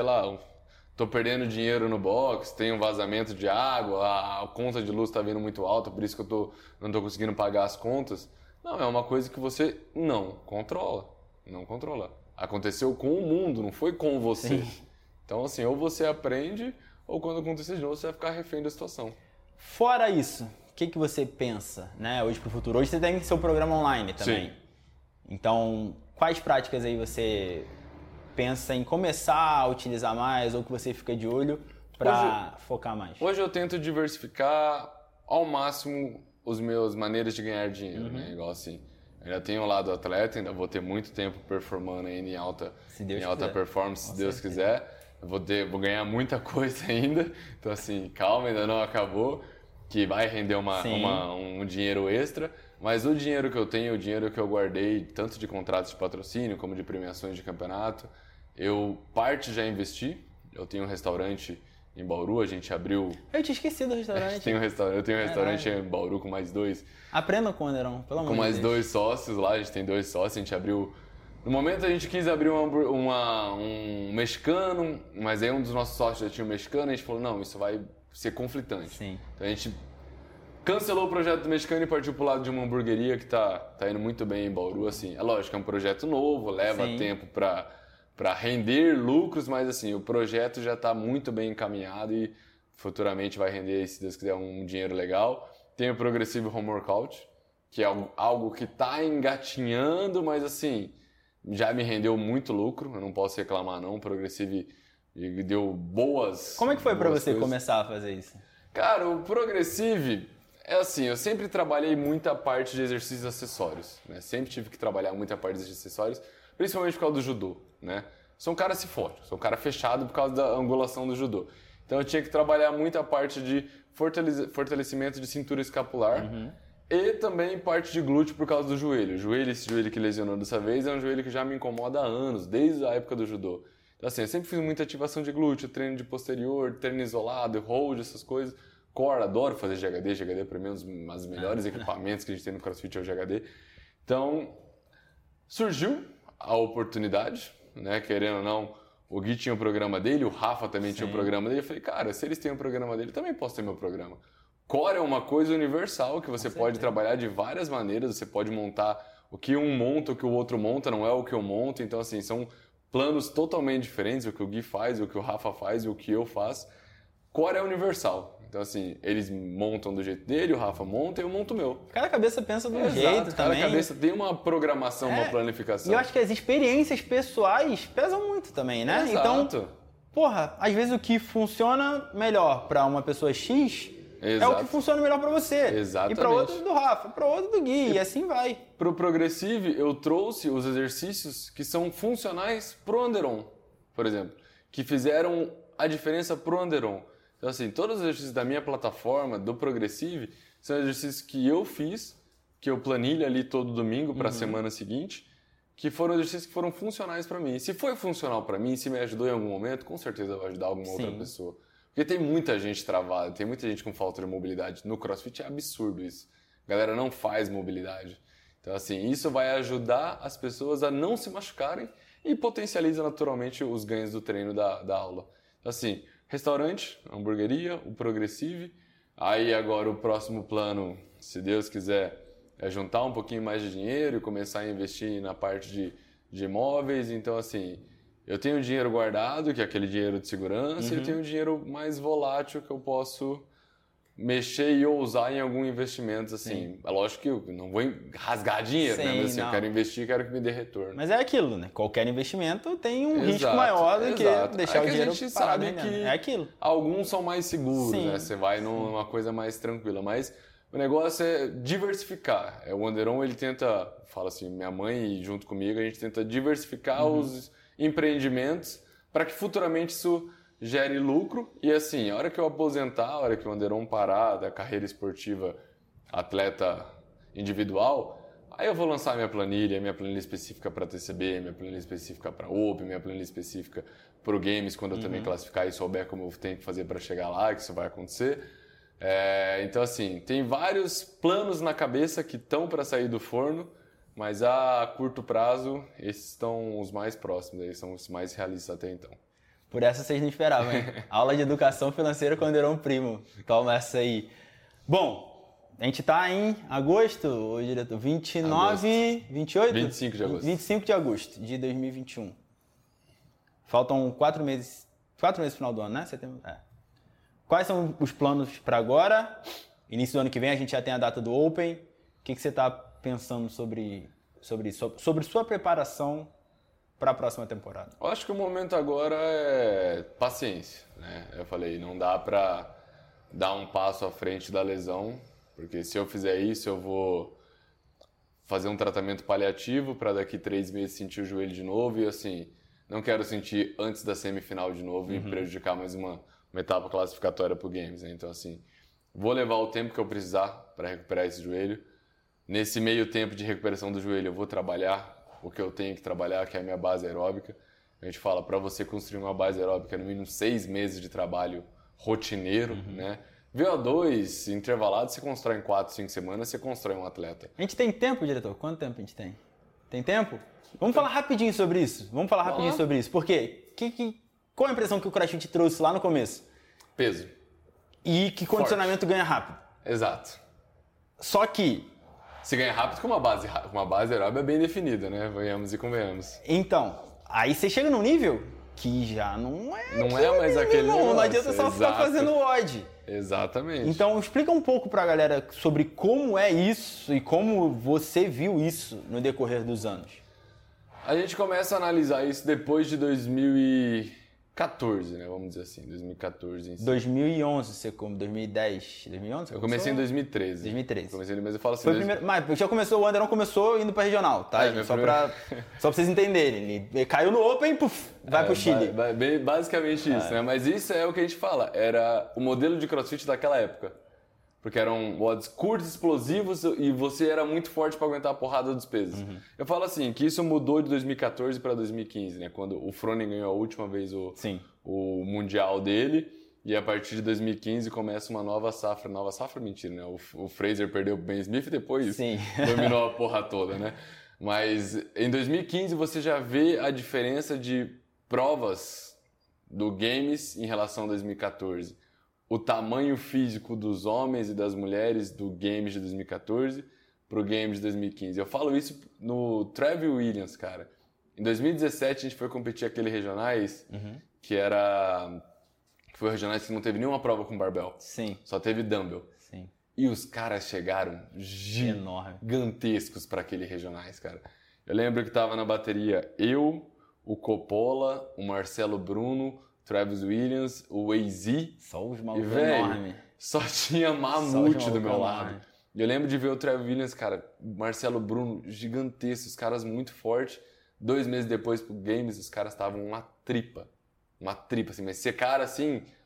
tô perdendo dinheiro no box, tem um vazamento de água, a conta de luz tá vindo muito alta, por isso que eu não tô conseguindo pagar as contas. Não, é uma coisa que você não controla. Não controla. Aconteceu com o mundo, não foi com você. Sim. Então, assim, ou você aprende, ou quando acontecer de novo, você vai ficar refém da situação. Fora isso, o que você pensa, né, hoje pro futuro? Hoje você tem seu programa online também. Sim. Então, quais práticas aí você pensa em começar a utilizar mais ou que você fica de olho para focar mais? Hoje eu tento diversificar ao máximo as minhas maneiras de ganhar dinheiro, né? Igual assim, eu ainda tenho o lado atleta, ainda vou ter muito tempo performando ainda em alta performance, se Deus quiser. Eu vou ganhar muita coisa ainda, então assim, calma, ainda não acabou, que vai render um dinheiro extra, mas o dinheiro que eu tenho, o dinheiro que eu guardei, tanto de contratos de patrocínio como de premiações de campeonato, parte já investi. Eu tenho um restaurante em Bauru, a gente abriu... Eu tinha esquecido do restaurante. Eu tenho um restaurante em Bauru com mais 2. Aprenda com o Anderon, pelo amor de Deus. Com mais 2 sócios lá, a gente tem 2 sócios, a gente abriu... No momento a gente quis abrir um mexicano, mas aí um dos nossos sócios já tinha um mexicano, a gente falou, não, isso vai ser conflitante. Sim. Então a gente cancelou o projeto do mexicano e partiu pro lado de uma hamburgueria que tá indo muito bem em Bauru, assim. É lógico, é um projeto novo, leva tempo para render lucros, mas assim, o projeto já está muito bem encaminhado e futuramente vai render, se Deus quiser, um dinheiro legal. Tem o Progressive Home Workout, que é algo que está engatinhando, mas assim, já me rendeu muito lucro, eu não posso reclamar não, o Progressive deu boas... Como é que foi para você coisas. começar a fazer isso? Cara, o Progressive... É assim, eu sempre trabalhei muita parte de exercícios acessórios, né? Sempre tive que trabalhar muita parte de acessórios, principalmente por causa do judô, né? Sou um cara cifório, sou um cara fechado por causa da angulação do judô. Então eu tinha que trabalhar muita parte de fortalecimento de cintura escapular e também parte de glúteo por causa do joelho. Esse joelho que lesionou dessa vez é um joelho que já me incomoda há anos, desde a época do judô. Então assim, eu sempre fiz muita ativação de glúteo, treino de posterior, treino isolado, hold, essas coisas. Core, adoro fazer GHD. GHD para mim é um dos melhores equipamentos que a gente tem no CrossFit é o GHD. Então, surgiu a oportunidade, né? Querendo ou não, o Gui tinha o programa dele, o Rafa também tinha o programa dele. Eu falei, cara, se eles têm o programa dele, eu também posso ter meu programa. Core é uma coisa universal que você pode trabalhar de várias maneiras. Você pode montar o que um monta, o que o outro monta, não é o que eu monto. Então, assim, são planos totalmente diferentes. O que o Gui faz, o que o Rafa faz e o que eu faço. Core é universal. Então, assim, eles montam do jeito dele, o Rafa monta e eu monto o meu. Cada cabeça pensa de um jeito também. Cada cabeça tem uma programação, uma planificação. E eu acho que as experiências pessoais pesam muito também, né? Exato. Então, porra, às vezes o que funciona melhor pra uma pessoa X é o que funciona melhor pra você. Exatamente. E pra outro do Rafa, pra outro do Gui, e assim vai. Pro Progressive, eu trouxe os exercícios que são funcionais pro Anderon, por exemplo, que fizeram a diferença pro Anderon. Então, assim, todos os exercícios da minha plataforma, do Progressive, são exercícios que eu fiz, que eu planilho ali todo domingo para a semana seguinte, que foram exercícios que foram funcionais para mim. Se foi funcional para mim, se me ajudou em algum momento, com certeza vai ajudar alguma outra pessoa. Porque tem muita gente travada, tem muita gente com falta de mobilidade. No CrossFit é absurdo isso. A galera não faz mobilidade. Então, assim, isso vai ajudar as pessoas a não se machucarem e potencializa naturalmente os ganhos do treino da aula. Então, assim, restaurante, hamburgueria, o Progressive. Aí agora o próximo plano, se Deus quiser, é juntar um pouquinho mais de dinheiro e começar a investir na parte de imóveis. Então, assim, eu tenho dinheiro guardado, que é aquele dinheiro de segurança, e eu tenho dinheiro mais volátil que eu posso mexer e ousar em algum investimento, assim. É lógico que eu não vou rasgar dinheiro, né? Mas assim, eu quero investir e quero que me dê retorno. Mas é aquilo, né? Qualquer investimento tem um risco maior do que deixar o dinheiro a gente parado sabe que é aquilo. Alguns são mais seguros, né? Você vai numa coisa mais tranquila, mas o negócio é diversificar. O Wanderon, ele tenta, fala assim, minha mãe e junto comigo, a gente tenta diversificar os empreendimentos para que futuramente isso gere lucro. E assim, a hora que eu aposentar, a hora que o Wanderon parar da carreira esportiva atleta individual, aí eu vou lançar minha planilha específica para TCB, minha planilha específica para Open, minha planilha específica para o Games, quando eu também classificar e souber como eu tenho que fazer para chegar lá, que isso vai acontecer. Então assim, tem vários planos na cabeça que estão para sair do forno, mas a curto prazo, esses estão os mais próximos, aí são os mais realistas até então. Por essa vocês não esperavam, hein? Aula de educação financeira com o Wanderon Primo. Toma essa aí. Bom, a gente tá em agosto, ô diretor? 29, 28? 25 de agosto. 25 de agosto de 2021. Faltam 4 meses. 4 meses no final do ano, né? Setembro. Quais são os planos para agora? Início do ano que vem a gente já tem a data do Open. O que você está pensando sobre isso? Sobre sua preparação para a próxima temporada? Eu acho que o momento agora é paciência, né? Eu falei, não dá para dar um passo à frente da lesão, porque se eu fizer isso eu vou fazer um tratamento paliativo para daqui 3 meses sentir o joelho de novo e assim, não quero sentir antes da semifinal de novo e prejudicar mais uma etapa classificatória para o Games, né? Então assim, vou levar o tempo que eu precisar para recuperar esse joelho. Nesse meio tempo de recuperação do joelho eu vou trabalhar o que eu tenho que trabalhar, que é a minha base aeróbica. A gente fala, para você construir uma base aeróbica, no mínimo 6 meses de trabalho rotineiro, né? VO2, intervalado, você constrói em 4, 5 semanas, você constrói um atleta. A gente tem tempo, diretor? Quanto tempo a gente tem? Tem tempo? Vamos falar rapidinho sobre isso. Por quê? Qual a impressão que o CrossFit trouxe lá no começo? Peso. E que condicionamento ganha rápido. Exato. Só que... Se ganha rápido com uma base aeróbica bem definida, né? Venhamos e convenhamos. Então, aí você chega num nível que já não é... Não é mais aquele negócio. Não adianta só ficar fazendo WOD. Exatamente. Então, explica um pouco pra galera sobre como é isso e como você viu isso no decorrer dos anos. A gente começa a analisar isso depois de 2014, né? Vamos dizer assim, 2014 em si. 2011, você como 2010, 2011? Eu comecei em 2013. 2013. Comecei, mas eu falo assim... Foi primeiro, mas já começou, o Wanderon começou indo pra regional, tá? Só pra vocês entenderem. Ele caiu no Open, vai pro Chile. Basicamente isso, né? Mas isso é o que a gente fala. Era o modelo de CrossFit daquela época. Porque eram WODs curtos, explosivos e você era muito forte para aguentar a porrada dos pesos. Eu falo assim, que isso mudou de 2014 para 2015, né? Quando o Froning ganhou a última vez o Mundial dele. E a partir de 2015 começa uma nova safra. Nova safra, mentira, né? O Fraser perdeu o Ben Smith e depois dominou a porra toda, né? Mas em 2015 você já vê a diferença de provas do Games em relação a 2014. O tamanho físico dos homens e das mulheres do Games de 2014 para o Games de 2015. Eu falo isso no Travis Williams, cara. Em 2017 a gente foi competir aquele regionais que foi o regionais que não teve nenhuma prova com barbell. Sim. Só teve dumbbell. Sim. E os caras chegaram gigantescos para aquele regionais, cara. Eu lembro que tava na bateria eu, o Coppola, o Marcelo Bruno, Travis Williams, o AZ. Só os malucos enormes. Só tinha mamute do meu lado. E eu lembro de ver o Travis Williams, cara, Marcelo Bruno, gigantesco, os caras muito fortes. 2 meses depois pro Games, os caras estavam uma tripa, assim. Mas secaram, assim,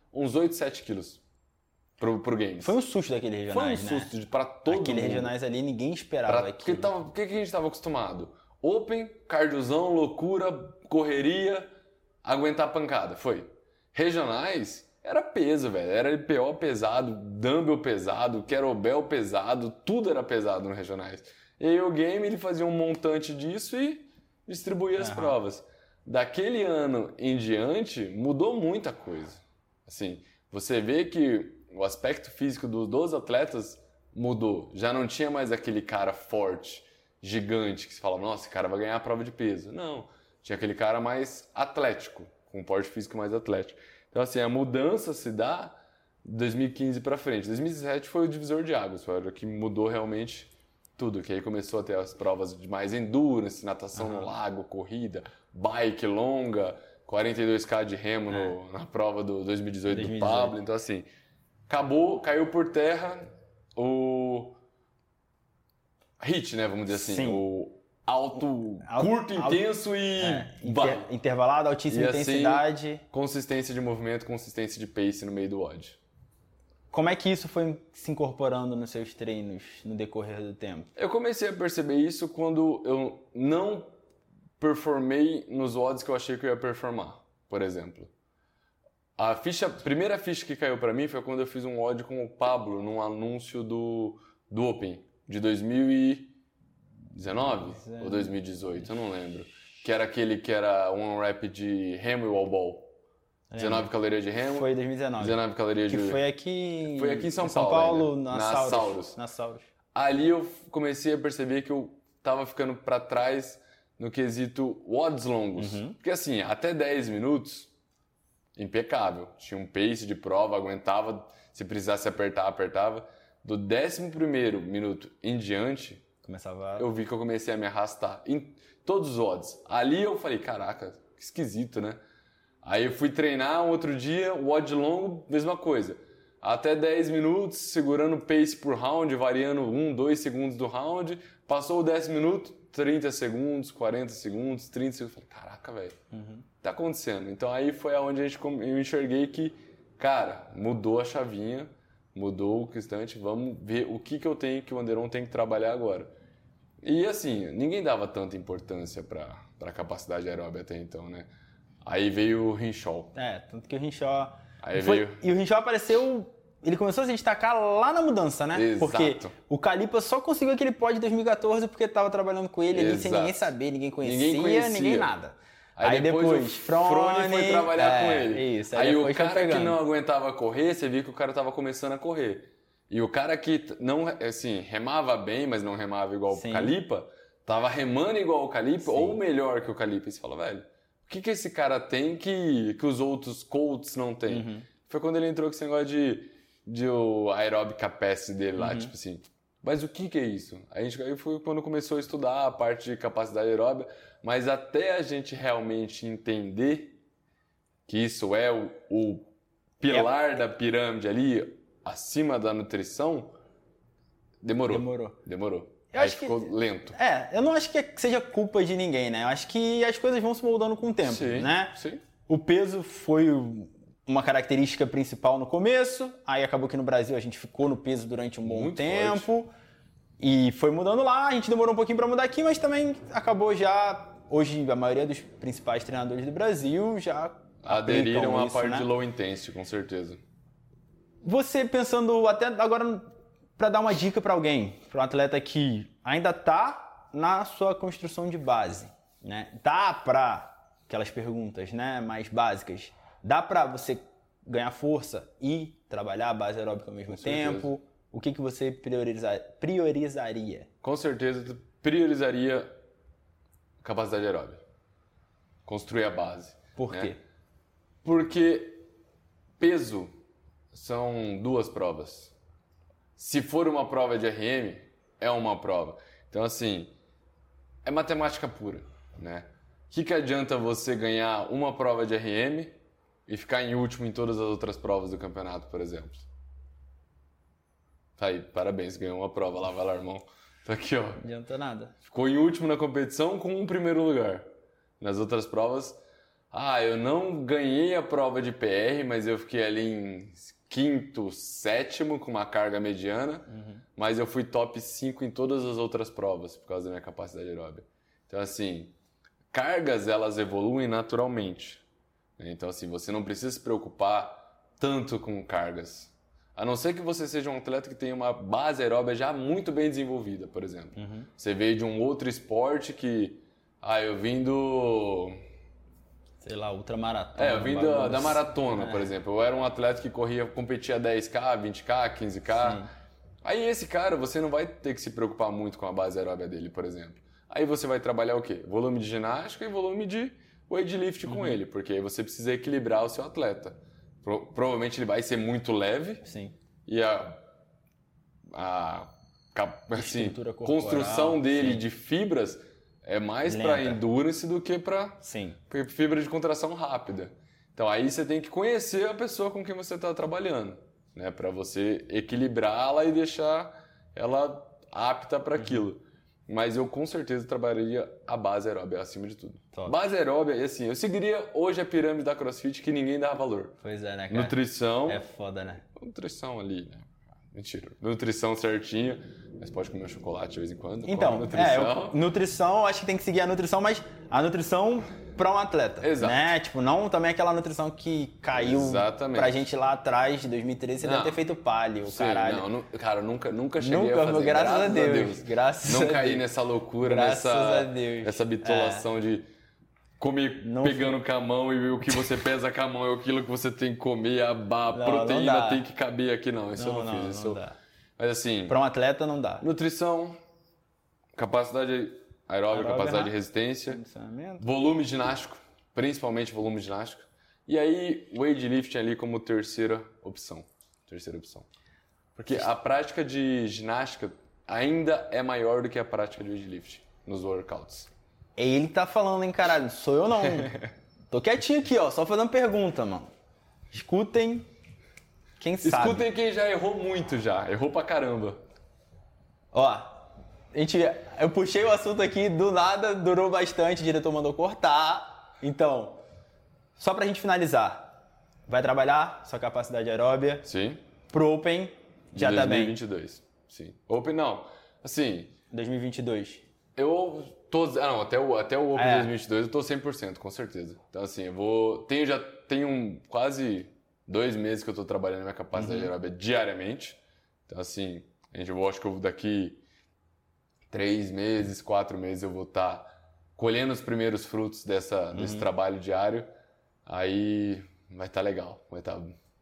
uns 8, 7 quilos pro Games. Foi um susto daquele regionais, Foi um né? susto pra todo Aquele mundo. regionais ali, ninguém esperava Porque aquilo. o que a gente tava acostumado? Open, cardiozão, loucura, correria, aguentar pancada. Foi. Regionais, era peso, velho. Era LPO pesado, dumbbell pesado, kettlebell pesado, tudo era pesado no regionais. E aí o Game, ele fazia um montante disso e distribuía as provas. Daquele ano em diante, mudou muita coisa. Assim, você vê que o aspecto físico dos atletas mudou. Já não tinha mais aquele cara forte, gigante, que se fala, nossa, esse cara vai ganhar a prova de peso. Não, tinha aquele cara mais atlético, com um porte físico mais atlético. Então, assim, a mudança se dá de 2015 para frente. 2017 foi o divisor de águas, foi o que mudou realmente tudo, que aí começou a ter as provas de mais endurance, natação no lago, corrida, bike longa, 42K de remo na prova do 2018 do Pablo. Então, assim, caiu por terra o HIIT, né? Vamos dizer assim. Sim. O curto, intenso e vai. Intervalado, altíssima E assim, intensidade. Consistência de movimento, consistência de pace no meio do WOD. Como é que isso foi se incorporando nos seus treinos no decorrer do tempo? Eu comecei a perceber isso quando eu não performei nos WODs que eu achei que eu ia performar, por exemplo. A primeira ficha que caiu pra mim foi quando eu fiz um WOD com o Pablo num anúncio do Open de 2019 ou 2018, eu não lembro. Que era aquele que era one rep de remo e wall ball. 19 calorias de remo. Foi 2019. 19 calorias Que de... foi aqui em São Paulo na Saurus. Saurus. Ali eu comecei a perceber que eu tava ficando pra trás no quesito WODs longos. Porque assim, até 10 minutos, impecável. Tinha um pace de prova, aguentava, se precisasse apertar, apertava. Do 11º minuto em diante, eu vi que eu comecei a me arrastar em todos os WODs. Ali eu falei, caraca, que esquisito, né? Aí eu fui treinar um outro dia, WOD longo, mesma coisa. Até 10 minutos, segurando o pace por round, variando 1, 2 segundos do round. Passou o 10 minutos, 30 segundos, 40 segundos, 30 segundos. Falei, caraca, velho, tá acontecendo. Então aí foi aonde eu enxerguei que, cara, mudou a chavinha, mudou o instante, vamos ver o que eu tenho, que o Wanderon tem que trabalhar agora. E assim, ninguém dava tanta importância pra capacidade aeróbica até então, né? Aí veio o Hinshaw. Tanto que o Hinshaw... veio... E o Hinshaw apareceu... Ele começou a se destacar lá na mudança, né? Exato. Porque o Calipa só conseguiu aquele pódio em 2014 porque estava trabalhando com ele ali sem ninguém saber, ninguém conhecia, ninguém nada. Aí depois o Frone foi trabalhar com ele. Isso, aí o cara que não aguentava correr, você viu que o cara estava começando a correr. E o cara que não, assim, remava bem, mas não remava igual o Calipa, tava remando igual o Calipa ou melhor que o Calipa. E você fala, velho, o que esse cara tem que os outros Colts não têm? Foi quando ele entrou com esse negócio de o aerobic capacity dele lá, tipo assim, mas o que é isso? Aí foi quando começou a estudar a parte de capacidade aeróbica, mas até a gente realmente entender que isso é o pilar da pirâmide ali, acima da nutrição, demorou. Aí ficou lento. Eu não acho que seja culpa de ninguém, né? Eu acho que as coisas vão se moldando com o tempo, né? Sim. O peso foi uma característica principal no começo, aí acabou que no Brasil a gente ficou no peso durante um bom tempo, forte. E foi mudando lá, a gente demorou um pouquinho para mudar aqui, mas também acabou já, hoje a maioria dos principais treinadores do Brasil já aderiram à parte né? de low intensity, com certeza. Você pensando até agora para dar uma dica para alguém, para um atleta que ainda está na sua construção de base, né? Dá para aquelas perguntas, né, mais básicas. Dá para você ganhar força e trabalhar a base aeróbica ao mesmo tempo? O que você priorizaria? Com certeza, priorizaria capacidade aeróbica. Construir a base. Por quê? Porque peso são 2 provas. Se for uma prova de RM, é uma prova. Então, assim, é matemática pura, né? O que adianta você ganhar uma prova de RM e ficar em último em todas as outras provas do campeonato, por exemplo? Tá aí, parabéns, ganhou uma prova lá, vai lá, irmão. Tá aqui, ó. Não adianta nada. Ficou em último na competição com um primeiro lugar. Nas outras provas, eu não ganhei a prova de PR, mas eu fiquei ali em quinto, sétimo com uma carga mediana, mas eu fui top 5 em todas as outras provas por causa da minha capacidade aeróbica. Então, assim, cargas elas evoluem naturalmente. Então, assim, você não precisa se preocupar tanto com cargas. A não ser que você seja um atleta que tenha uma base aeróbica já muito bem desenvolvida, por exemplo. Você veio de um outro esporte que... eu vim do... Sei lá, ultramaratona. Eu vim da maratona, por exemplo. Eu era um atleta que competia 10K, 20K, 15K. Sim. Aí esse cara, você não vai ter que se preocupar muito com a base aeróbica dele, por exemplo. Aí você vai trabalhar o quê? Volume de ginástica e volume de weightlifting com ele, porque aí você precisa equilibrar o seu atleta. Provavelmente ele vai ser muito leve. Sim. E assim, Estrutura corporal, construção dele sim. de fibras é mais Lenta. para endurance do que para Sim. fibra de contração rápida. Então aí você tem que conhecer a pessoa com quem você está trabalhando, né, para você equilibrá-la e deixar ela apta para aquilo. Mas eu com certeza trabalharia a base aeróbica acima de tudo. Top. Base aeróbica, assim, eu seguiria hoje a pirâmide da CrossFit que ninguém dá valor. Pois é, né, cara? Nutrição. É foda, né? Nutrição ali, né? Mentira. Nutrição certinha, mas pode comer um chocolate de vez em quando. Então, come nutrição. Nutrição, acho que tem que seguir a nutrição, mas a nutrição para um atleta. Exato. Né? Tipo, não também aquela nutrição que caiu Exatamente. pra gente lá atrás, de 2013, você deve ter feito palio, Sim, caralho. não, cara, nunca cheguei a fazer. Graças a Deus. Graças não a caí Deus. nessa loucura, Graças a Deus. nessa bitolação de comer Não pegando com a mão e o que você pesa com a mão é aquilo que você tem que comer, a não proteína dá. tem que caber aqui. Não, isso eu não fiz. Não dá. Mas assim, Pra um atleta não dá. nutrição, capacidade aeróbica, capacidade de né? resistência, Condicionamento. volume ginástico, principalmente volume ginástico. E aí, weightlifting ali como terceira opção. Porque a prática de ginástica ainda é maior do que a prática de weightlifting nos workouts. Ele tá falando, hein, caralho? Sou eu não. Tô quietinho aqui, ó, só fazendo pergunta, mano. Escutem quem sabe. Escutem quem já errou muito já. Errou pra caramba. Ó, eu puxei o assunto aqui, do nada, durou bastante, o diretor mandou cortar. Então, só pra gente finalizar, vai trabalhar sua capacidade aeróbia Sim. pro Open, já tá bem. 2022. Sim. Open não. Assim, 2022. eu tô... até o Open É. 2022 eu tô 100%, com certeza. Então assim, já tenho quase 2 meses que eu tô trabalhando na minha capacidade aeróbica diariamente. Então assim, eu acho que daqui 3 meses, 4 meses eu vou estar colhendo os primeiros frutos desse trabalho diário. Aí vai estar legal, vai estar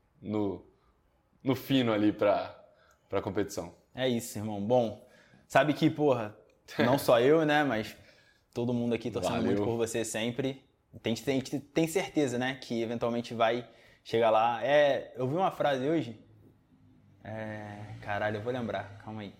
no fino ali pra competição. É isso, irmão. Bom, sabe que, porra, não só eu, né, mas todo mundo aqui torcendo Valeu. muito por você sempre. A gente tem certeza, né, que eventualmente vai chegar lá. Eu vi uma frase hoje. Caralho, eu vou lembrar. Calma aí.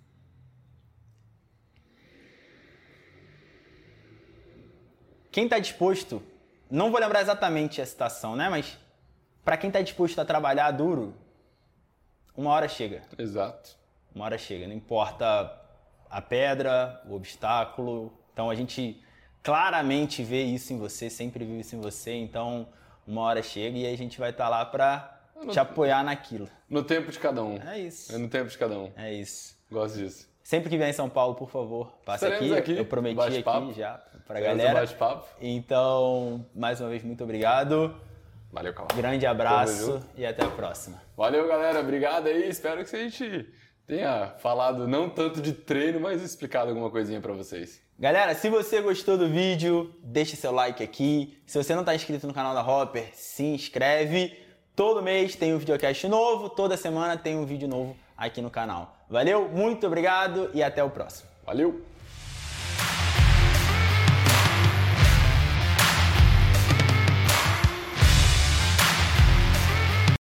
Quem tá disposto, não vou lembrar exatamente a citação, né, mas pra quem tá disposto a trabalhar duro, uma hora chega. Exato. Uma hora chega, não importa a pedra, o obstáculo. Então a gente claramente vê isso em você, sempre viu isso em você. Então uma hora chega e aí a gente vai estar lá pra te apoiar naquilo. No tempo de cada um. É isso. É no tempo de cada um. É isso. Gosto disso. Sempre que vier em São Paulo, por favor, passe Estaremos aqui, Eu prometi bate-papo. aqui já pra Teremos um galera. bate-papo. Então, mais uma vez, muito obrigado. Valeu, Calma. Grande abraço e até a próxima. Valeu, galera. Obrigado aí. Espero que a gente tenha falado não tanto de treino, mas explicado alguma coisinha pra vocês. Galera, se você gostou do vídeo, deixe seu like aqui. Se você não está inscrito no canal da Hopper, se inscreve. Todo mês tem um videocast novo, toda semana tem um vídeo novo aqui no canal. Valeu, muito obrigado e até o próximo. Valeu!